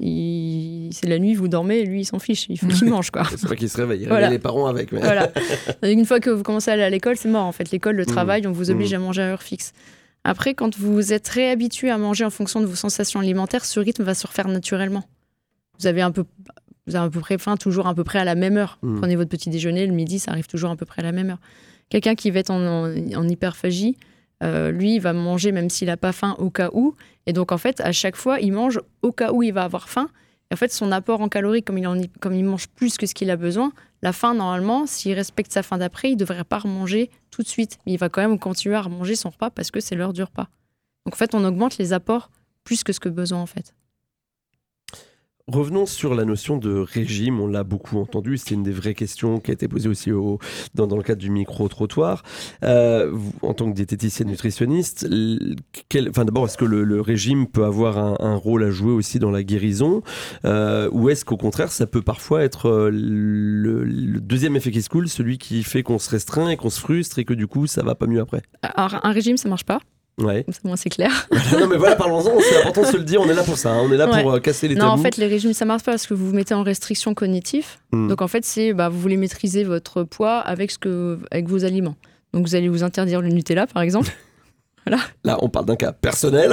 [SPEAKER 18] Il- C'est la nuit, vous dormez, lui, il s'en fiche. Il faut qu'il mange, quoi.
[SPEAKER 2] C'est vrai qu'il se réveille. Il
[SPEAKER 18] Voilà.
[SPEAKER 2] réveille les parents avec. Mais...
[SPEAKER 18] Voilà. Une fois que vous commencez à aller à l'école, c'est mort, en fait. L'école, le
[SPEAKER 2] Mm.
[SPEAKER 18] travail, on vous oblige
[SPEAKER 2] Mm.
[SPEAKER 18] à manger à heure fixe. Après, quand vous êtes réhabitué à manger en fonction de vos sensations alimentaires, ce rythme va se refaire naturellement. Vous avez un peu, vous avez à peu près faim, toujours à peu près à la même heure.
[SPEAKER 2] Mm.
[SPEAKER 18] Prenez votre petit déjeuner, le midi, ça arrive toujours à peu près à la même heure. Quelqu'un qui va être en, en, en hyperphagie, euh, lui, il va manger même s'il n'a pas faim au cas où. Et donc, en fait, à chaque fois, il mange au cas où il va avoir faim. Et en fait, son apport en calories, comme il, en, comme il mange plus que ce qu'il a besoin, la faim, normalement, s'il respecte sa faim d'après, il ne devrait pas remanger tout de suite. Mais il va quand même continuer à remanger son repas parce que c'est l'heure du repas. Donc, en fait, on augmente les apports plus que ce que besoin, en fait.
[SPEAKER 2] Revenons sur la notion de régime, on l'a beaucoup entendu, c'était une des vraies questions qui a été posée aussi au, dans, dans le cadre du micro-trottoir. Euh, vous, en tant que diététicienne nutritionniste, quel, enfin, d'abord, est-ce que le, le régime peut avoir un, un rôle à jouer aussi dans la guérison euh, ou est-ce qu'au contraire, ça peut parfois être le, le deuxième effet qui se coule, celui qui fait qu'on se restreint et qu'on se frustre et que du coup, ça va pas mieux après?
[SPEAKER 18] Alors, un régime, ça marche pas.
[SPEAKER 2] Ouais.
[SPEAKER 18] Comme ça, moi, c'est clair.
[SPEAKER 2] Non, mais voilà, parlons-en, c'est important de se le dire, on est là pour ça, hein, on est là
[SPEAKER 18] Ouais.
[SPEAKER 2] pour euh, casser les
[SPEAKER 18] Non,
[SPEAKER 2] tabous.
[SPEAKER 18] en fait, les régimes, ça marche pas parce que vous vous mettez en restriction cognitive.
[SPEAKER 2] Mm.
[SPEAKER 18] Donc, en fait, c'est bah, vous voulez maîtriser votre poids avec, ce que, avec vos aliments. Donc, vous allez vous interdire le Nutella, par exemple. Voilà.
[SPEAKER 2] Là, on parle d'un cas personnel.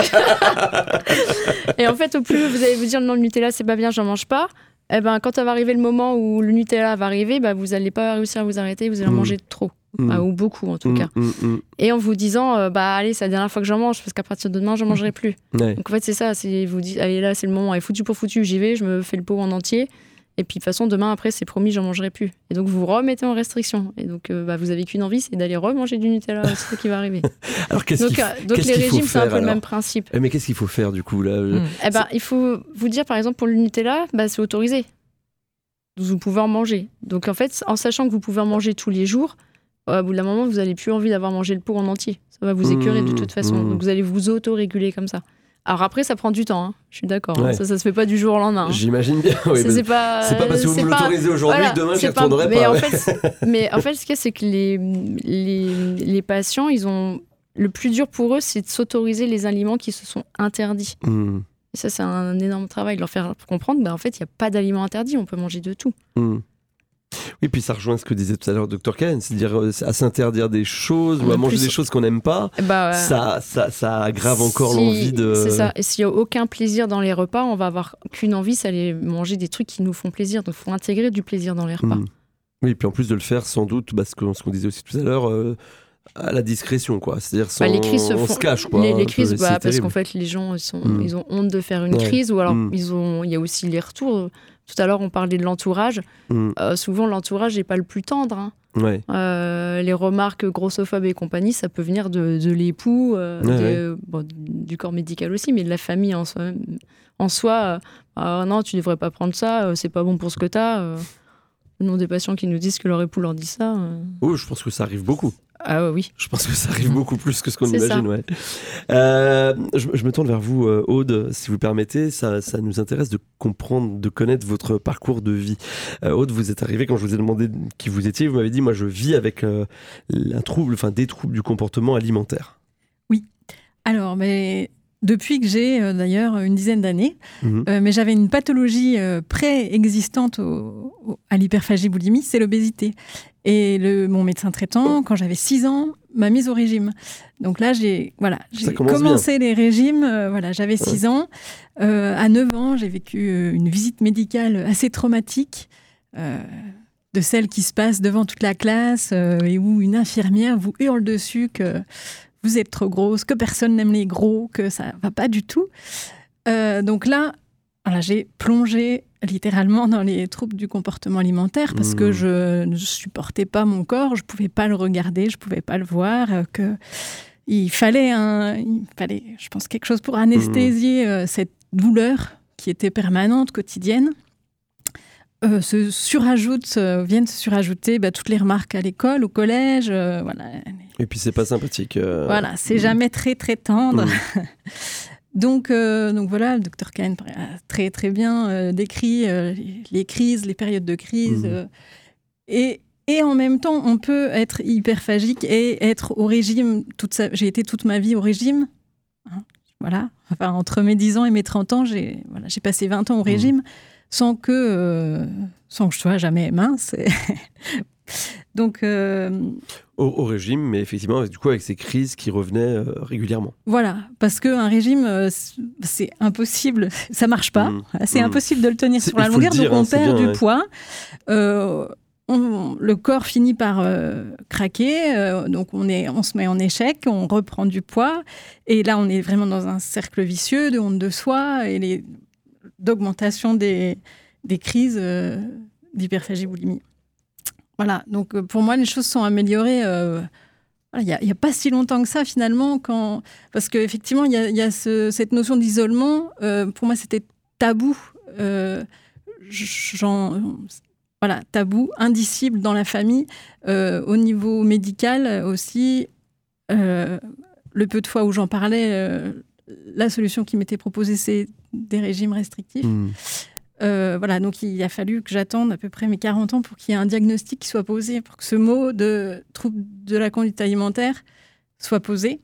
[SPEAKER 18] Et en fait, au plus vous allez vous dire non, le Nutella, c'est pas bien, j'en mange pas. Eh ben, quand ça va arriver le moment où le Nutella va arriver, bah, vous n'allez pas réussir à vous arrêter, vous allez en
[SPEAKER 2] Mm.
[SPEAKER 18] manger trop.
[SPEAKER 2] Mm.
[SPEAKER 18] Ah, ou beaucoup, en tout
[SPEAKER 2] Mm,
[SPEAKER 18] cas.
[SPEAKER 2] mm, mm.
[SPEAKER 18] Et en vous disant, euh, bah allez, c'est la dernière fois que j'en mange, parce qu'à partir de demain, je n'en mangerai plus.
[SPEAKER 2] Ouais.
[SPEAKER 18] Donc en fait, c'est ça, c'est vous dites, allez là, c'est le moment, et foutu pour foutu, j'y vais, je me fais le pot en entier. Et puis de toute façon, demain, après, c'est promis, j'en mangerai plus. Et donc vous vous remettez en restriction. Et donc euh, bah, vous avez qu'une envie, c'est d'aller remanger du Nutella, c'est ça qui va arriver.
[SPEAKER 2] Alors qu'est-ce
[SPEAKER 18] donc
[SPEAKER 2] qu'il,
[SPEAKER 18] euh, donc
[SPEAKER 2] qu'est-ce
[SPEAKER 18] les
[SPEAKER 2] qu'il faut
[SPEAKER 18] régimes, c'est un
[SPEAKER 2] faire,
[SPEAKER 18] peu le
[SPEAKER 2] alors
[SPEAKER 18] même principe.
[SPEAKER 2] Eh, mais qu'est-ce qu'il faut faire du coup là
[SPEAKER 4] Mm.
[SPEAKER 18] Eh ben, il faut vous dire, par exemple, pour le Nutella, bah, c'est autorisé. Vous pouvez en manger. Donc en fait, en sachant que vous pouvez en manger tous les jours, au bout d'un moment, vous n'avez plus envie d'avoir mangé le pot en entier. Ça va vous écœurer de toute façon.
[SPEAKER 2] Mmh.
[SPEAKER 18] Donc vous allez vous auto-réguler comme ça. Alors après, ça prend du temps. Hein. Je suis d'accord.
[SPEAKER 2] Ouais.
[SPEAKER 18] Hein. Ça, ça se fait pas du jour au lendemain. Hein.
[SPEAKER 2] J'imagine bien. Oui,
[SPEAKER 18] c'est,
[SPEAKER 2] mais
[SPEAKER 18] c'est pas.
[SPEAKER 2] c'est pas parce que vous
[SPEAKER 18] c'est
[SPEAKER 2] me
[SPEAKER 18] pas-
[SPEAKER 2] l'autorisez aujourd'hui
[SPEAKER 18] voilà,
[SPEAKER 2] que demain, j'y
[SPEAKER 18] c'est pas-
[SPEAKER 2] retournerai
[SPEAKER 18] mais
[SPEAKER 2] pas.
[SPEAKER 18] En
[SPEAKER 2] ouais.
[SPEAKER 18] fait, mais en fait, ce qu'il y a, c'est que les, les, les patients, ils ont le plus dur pour eux, c'est de s'autoriser les aliments qui se sont interdits.
[SPEAKER 2] Mm.
[SPEAKER 18] Et ça, c'est un énorme travail de leur faire comprendre. Bah, en fait, il n'y a pas d'aliments interdits. On peut manger de tout.
[SPEAKER 2] Mm. Oui, puis ça rejoint ce que disait tout à l'heure docteur Cahen, c'est-à-dire euh, à s'interdire des choses ou
[SPEAKER 18] En
[SPEAKER 2] à manger
[SPEAKER 18] plus-
[SPEAKER 2] des choses qu'on n'aime pas,
[SPEAKER 18] Bah, ouais.
[SPEAKER 2] ça, ça, ça aggrave encore
[SPEAKER 18] Si-
[SPEAKER 2] l'envie de...
[SPEAKER 18] C'est ça. Et s'il n'y a aucun plaisir dans les repas, on va avoir qu'une envie, c'est aller manger des trucs qui nous font plaisir. Donc, il faut intégrer du plaisir dans les repas.
[SPEAKER 2] Mm. Oui, et puis en plus de le faire sans doute, bah, ce, qu'on, ce qu'on disait aussi tout à l'heure, euh, à la discrétion, quoi. C'est-à-dire sans...
[SPEAKER 18] Bah, les crises se
[SPEAKER 2] on
[SPEAKER 18] font-
[SPEAKER 2] se cache, quoi.
[SPEAKER 18] Les,
[SPEAKER 2] un
[SPEAKER 18] les
[SPEAKER 2] peu,
[SPEAKER 18] crises,
[SPEAKER 2] c'est
[SPEAKER 18] bah, parce
[SPEAKER 2] terrible.
[SPEAKER 18] qu'en fait, les gens, ils, sont,
[SPEAKER 2] Mm.
[SPEAKER 18] ils ont honte de faire une
[SPEAKER 2] Ouais.
[SPEAKER 18] crise, ou alors
[SPEAKER 2] Mm.
[SPEAKER 18] ils ont, il y a aussi les retours. tout à l'heure, on parlait de l'entourage.
[SPEAKER 2] Mmh.
[SPEAKER 18] Euh, souvent, l'entourage n'est pas le plus tendre. Hein.
[SPEAKER 2] Ouais.
[SPEAKER 18] Euh, les remarques grossophobes et compagnie, ça peut venir de, de l'époux, euh,
[SPEAKER 2] ouais,
[SPEAKER 18] de,
[SPEAKER 2] ouais.
[SPEAKER 18] Bon, du corps médical aussi, mais de la famille en soi. En soi euh, ah, non, tu ne devrais pas prendre ça, euh, c'est pas bon pour ce que tu as. Euh, le nom des patients qui nous disent que leur époux leur dit ça. Euh...
[SPEAKER 2] Oh, je pense que ça arrive beaucoup.
[SPEAKER 18] Ah oui.
[SPEAKER 2] Je pense que ça arrive beaucoup plus que ce qu'on
[SPEAKER 18] C'est
[SPEAKER 2] imagine.
[SPEAKER 18] ça.
[SPEAKER 2] Ouais. Euh, je, je me tourne vers vous, euh, Aude, si vous permettez. Ça, ça nous intéresse de comprendre, de connaître votre parcours de vie. Euh, Aude, vous êtes arrivée quand je vous ai demandé qui vous étiez. Vous m'avez dit, moi, je vis avec euh, un trouble, enfin des troubles du comportement alimentaire.
[SPEAKER 6] Oui. Alors, mais depuis que j'ai euh, d'ailleurs une dizaine d'années,
[SPEAKER 2] Mmh.
[SPEAKER 6] euh, mais j'avais une pathologie euh, préexistante au, au, à l'hyperphagie-boulimie, c'est l'obésité. Et le, mon médecin traitant, quand j'avais six ans, m'a mise au régime. Donc là, j'ai, voilà, j'ai commencé bien. les régimes. Euh, voilà, j'avais six ouais. ans. Euh, à neuf ans, j'ai vécu une visite médicale assez traumatique, euh, de celle qui se passe devant toute la classe euh, et où une infirmière vous hurle dessus que vous êtes trop grosse, que personne n'aime les gros, que ça ne va pas du tout. Euh, donc là, voilà, j'ai plongé littéralement dans les troubles du comportement alimentaire parce mmh. que je ne supportais pas mon corps, je ne pouvais pas le regarder, je ne pouvais pas le voir, euh, que il fallait, un, il fallait, je pense, quelque chose pour anesthésier mmh. euh, cette douleur qui était permanente, quotidienne. Euh, se surajoutent, euh, viennent se surajouter bah, toutes les remarques à l'école, au collège. Euh, voilà.
[SPEAKER 2] Et puis, c'est pas sympathique. Euh...
[SPEAKER 6] Voilà, c'est mmh. jamais très, très tendre. Mmh. Donc, euh, donc voilà, le docteur Kahn a très très bien euh, décrit euh, les, les crises, les périodes de crise. Mmh. Euh, et, et en même temps, on peut être hyperphagique et être au régime. Toute sa... J'ai été toute ma vie au régime. Hein, voilà. Enfin, entre mes dix ans et mes trente ans, j'ai, voilà, j'ai passé vingt ans au régime mmh. sans, que, euh, sans que je sois jamais mince. Donc, euh...
[SPEAKER 2] au, au régime, mais effectivement, du coup, avec ces crises qui revenaient euh, régulièrement.
[SPEAKER 6] Voilà, parce qu'un régime, euh, c'est impossible, ça marche pas, mmh. c'est mmh. impossible de le tenir c'est, sur la longueur, donc on hein, perd bien, du ouais. poids. Euh, on, le corps finit par euh, craquer, euh, donc on, est, on se met en échec, on reprend du poids, et là, on est vraiment dans un cercle vicieux de honte de soi et les, d'augmentation des, des crises euh, d'hyperphagie-boulimie. Voilà, donc pour moi, les choses sont améliorées. Euh, il n'y a, a pas si longtemps que ça, finalement, quand... parce qu'effectivement, il y a, y a ce, cette notion d'isolement. Euh, pour moi, c'était tabou. Euh, genre, voilà, tabou, indicible dans la famille. Euh, au niveau médical aussi, euh, le peu de fois où j'en parlais, euh, la solution qui m'était proposée, c'est des régimes restrictifs. Mmh. Euh, voilà, donc il a fallu que j'attende à peu près mes quarante ans pour qu'il y ait un diagnostic qui soit posé, pour que ce mot de trouble de la conduite alimentaire soit posé.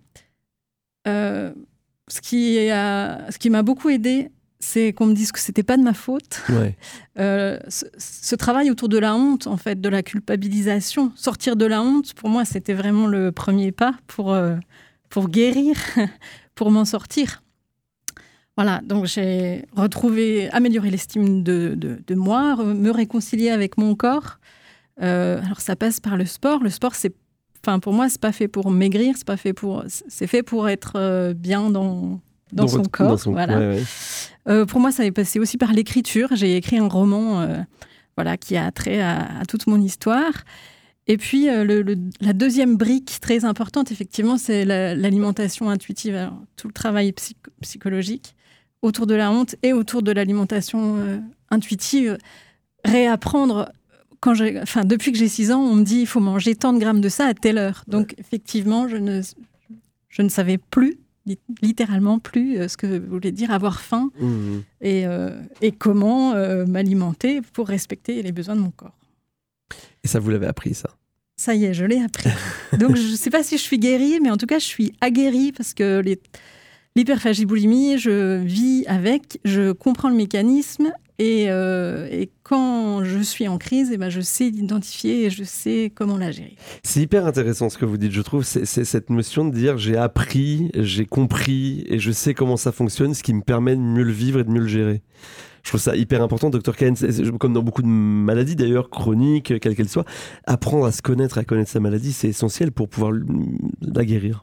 [SPEAKER 6] Euh, ce, qui a, ce qui m'a beaucoup aidée, c'est qu'on me dise que c'était pas de ma faute.
[SPEAKER 2] Ouais.
[SPEAKER 6] Euh, ce, ce travail autour de la honte, en fait, de la culpabilisation, sortir de la honte, pour moi, c'était vraiment le premier pas pour, euh, pour guérir, pour m'en sortir. Voilà, donc j'ai retrouvé, amélioré l'estime de, de, de moi, me réconcilier avec mon corps. Euh, alors ça passe par le sport. Le sport, c'est, enfin pour moi, c'est pas fait pour maigrir, c'est pas fait pour, c'est fait pour être bien dans dans, dans son votre, corps. Dans son, voilà. Ouais, ouais. Euh, pour moi, ça est passé aussi par l'écriture. J'ai écrit un roman, euh, voilà, qui a trait à, à toute mon histoire. Et puis euh, le, le, la deuxième brique très importante, effectivement, c'est la, l'alimentation intuitive. Alors, tout le travail psych, psychologique autour de la honte et autour de l'alimentation euh, intuitive, réapprendre, quand j'ai, enfin, depuis que j'ai six ans, on me dit il faut manger tant de grammes de ça à telle heure. Donc ouais. effectivement, je ne, je ne savais plus, littéralement plus, euh, ce que voulait dire avoir faim mmh. et, euh, et comment euh, m'alimenter pour respecter les besoins de mon corps.
[SPEAKER 2] Et ça, vous l'avez appris, ça ?
[SPEAKER 6] Ça y est, je l'ai appris. Donc je ne sais pas si je suis guérie, mais en tout cas, je suis aguerrie parce que les... L'hyperphagie-boulimie, je vis avec, je comprends le mécanisme et, euh, et quand je suis en crise, eh ben je sais l'identifier et je sais comment la gérer.
[SPEAKER 2] C'est hyper intéressant ce que vous dites, je trouve. C'est, c'est cette notion de dire j'ai appris, j'ai compris et je sais comment ça fonctionne, ce qui me permet de mieux le vivre et de mieux le gérer. Je trouve ça hyper important, docteur Kahn, comme dans beaucoup de maladies d'ailleurs, chroniques, quelles qu'elles soient. Apprendre à se connaître, à connaître sa maladie, c'est essentiel pour pouvoir la guérir.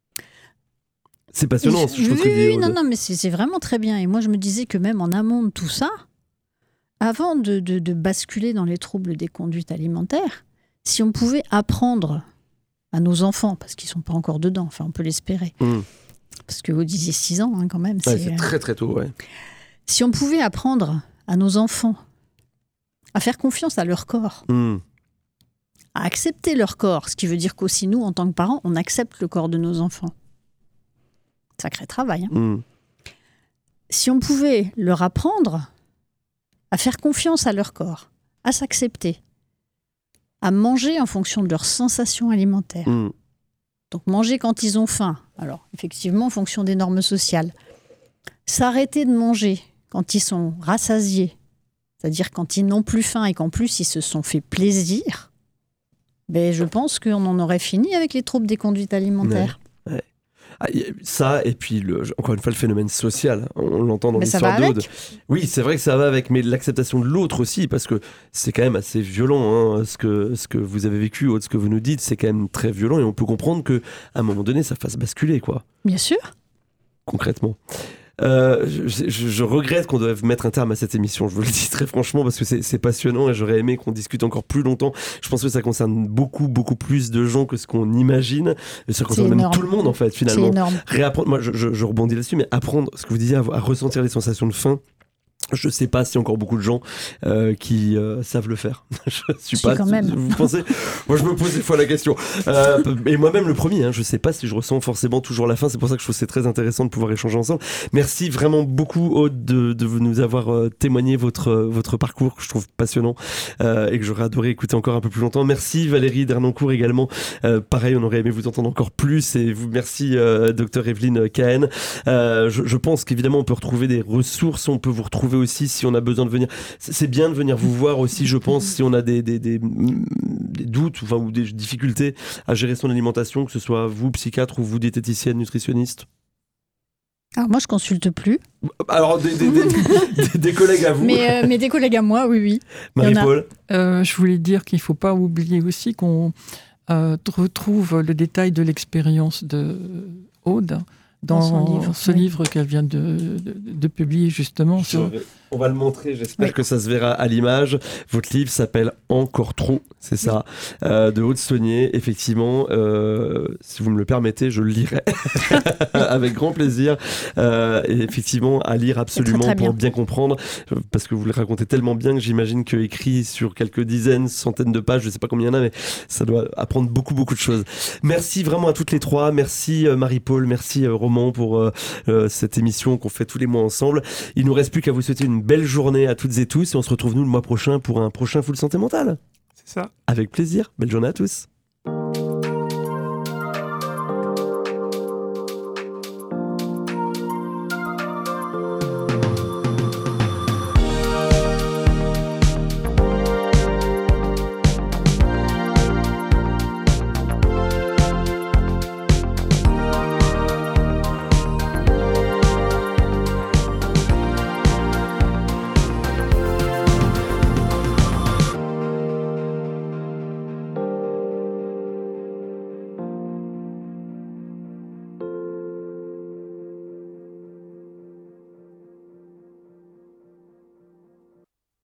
[SPEAKER 2] C'est passionnant, je,
[SPEAKER 17] je
[SPEAKER 2] trouve.
[SPEAKER 17] Oui, oui non, non, mais c'est, c'est vraiment très bien. Et moi, je me disais que même en amont de tout ça, avant de, de, de basculer dans les troubles des conduites alimentaires, si on pouvait apprendre à nos enfants, parce qu'ils ne sont pas encore dedans, enfin on peut l'espérer, mmh. parce que vous disiez six ans hein, quand même.
[SPEAKER 2] Ouais, c'est, c'est très très tôt, ouais.
[SPEAKER 17] Si on pouvait apprendre à nos enfants à faire confiance à leur corps, mmh. à accepter leur corps, ce qui veut dire qu'aussi nous, en tant que parents, on accepte le corps de nos enfants. Sacré travail. Hein. Mmh. Si on pouvait leur apprendre à faire confiance à leur corps, à s'accepter, à manger en fonction de leurs sensations alimentaires. Mmh. Donc manger quand ils ont faim, alors effectivement en fonction des normes sociales. S'arrêter de manger quand ils sont rassasiés, c'est-à-dire quand ils n'ont plus faim et qu'en plus ils se sont fait plaisir, ben, je pense qu'on en aurait fini avec les troubles des conduites alimentaires.
[SPEAKER 2] Ouais, ouais. Ah, ça, et puis le, encore une fois le phénomène social, on l'entend dans mais l'histoire d'Aude. Oui, c'est vrai que ça va avec, mais l'acceptation de l'autre aussi, parce que c'est quand même assez violent, hein, ce, que, ce que vous avez vécu, Aude, ce que vous nous dites, c'est quand même très violent, et on peut comprendre qu'à un moment donné, ça fasse basculer, quoi.
[SPEAKER 17] Bien sûr.
[SPEAKER 2] Concrètement. Euh, je, je, je regrette qu'on doive mettre un terme à cette émission, je vous le dis très franchement, parce que c'est, c'est passionnant et j'aurais aimé qu'on discute encore plus longtemps. Je pense que ça concerne beaucoup, beaucoup plus de gens que ce qu'on imagine. Et ça concerne même tout le monde, en fait, finalement.
[SPEAKER 17] C'est énorme.
[SPEAKER 2] Réapprendre, moi, je, je, je rebondis là-dessus, mais apprendre, ce que vous disiez, à, à ressentir les sensations de faim. Je ne sais pas s'il y a encore beaucoup de gens euh, qui euh, savent le faire. je suis
[SPEAKER 17] si
[SPEAKER 2] pas.
[SPEAKER 17] Quand même.
[SPEAKER 2] Vous pensez ? Moi, je me pose des fois la question. Euh, et moi-même le premier. Hein, je ne sais pas si je ressens forcément toujours la faim. C'est pour ça que je trouve que c'est très intéressant de pouvoir échanger ensemble. Merci vraiment beaucoup, Aude, de, de nous avoir euh, témoigné votre votre parcours que je trouve passionnant euh, et que j'aurais adoré écouter encore un peu plus longtemps. Merci Valérie Dernancourt également. Euh, pareil, on aurait aimé vous entendre encore plus. Et vous, merci euh, docteur Evelyne Cahen. Euh, je, je pense qu'évidemment on peut retrouver des ressources. On peut vous retrouver aussi si on a besoin de venir. C'est bien de venir vous voir aussi, je pense, si on a des, des, des, des doutes enfin, ou des difficultés à gérer son alimentation, que ce soit vous, psychiatre, ou vous, diététicienne, nutritionniste.
[SPEAKER 17] Alors moi, je consulte plus.
[SPEAKER 2] Alors, des, des, des, des, des collègues à vous.
[SPEAKER 17] Mais, euh, mais des collègues à moi, oui, oui.
[SPEAKER 2] Marie-Paul.
[SPEAKER 4] Euh, je voulais dire qu'il ne faut pas oublier aussi qu'on euh, retrouve le détail de l'expérience de Aude dans, dans livre, ce oui. livre qu'elle vient de, de, de publier justement. Sur...
[SPEAKER 2] On va le montrer, j'espère oui. que ça se verra à l'image. Votre livre s'appelle Encore trop, c'est ça, euh, de Aude Saunier. Effectivement, euh, si vous me le permettez, je le lirai avec grand plaisir. Euh, et effectivement, à lire absolument très, très pour bien. bien comprendre, parce que vous le racontez tellement bien que j'imagine que écrit sur quelques dizaines, centaines de pages, je ne sais pas combien il y en a, mais ça doit apprendre beaucoup, beaucoup de choses. Merci vraiment à toutes les trois. Merci euh, Marie-Paul, merci euh, Roman pour euh, euh, cette émission qu'on fait tous les mois ensemble. Il ne nous reste plus qu'à vous souhaiter une belle journée à toutes et tous et on se retrouve nous le mois prochain pour un prochain Full Santé Mentale.
[SPEAKER 5] C'est ça.
[SPEAKER 2] Avec plaisir. Belle journée à tous.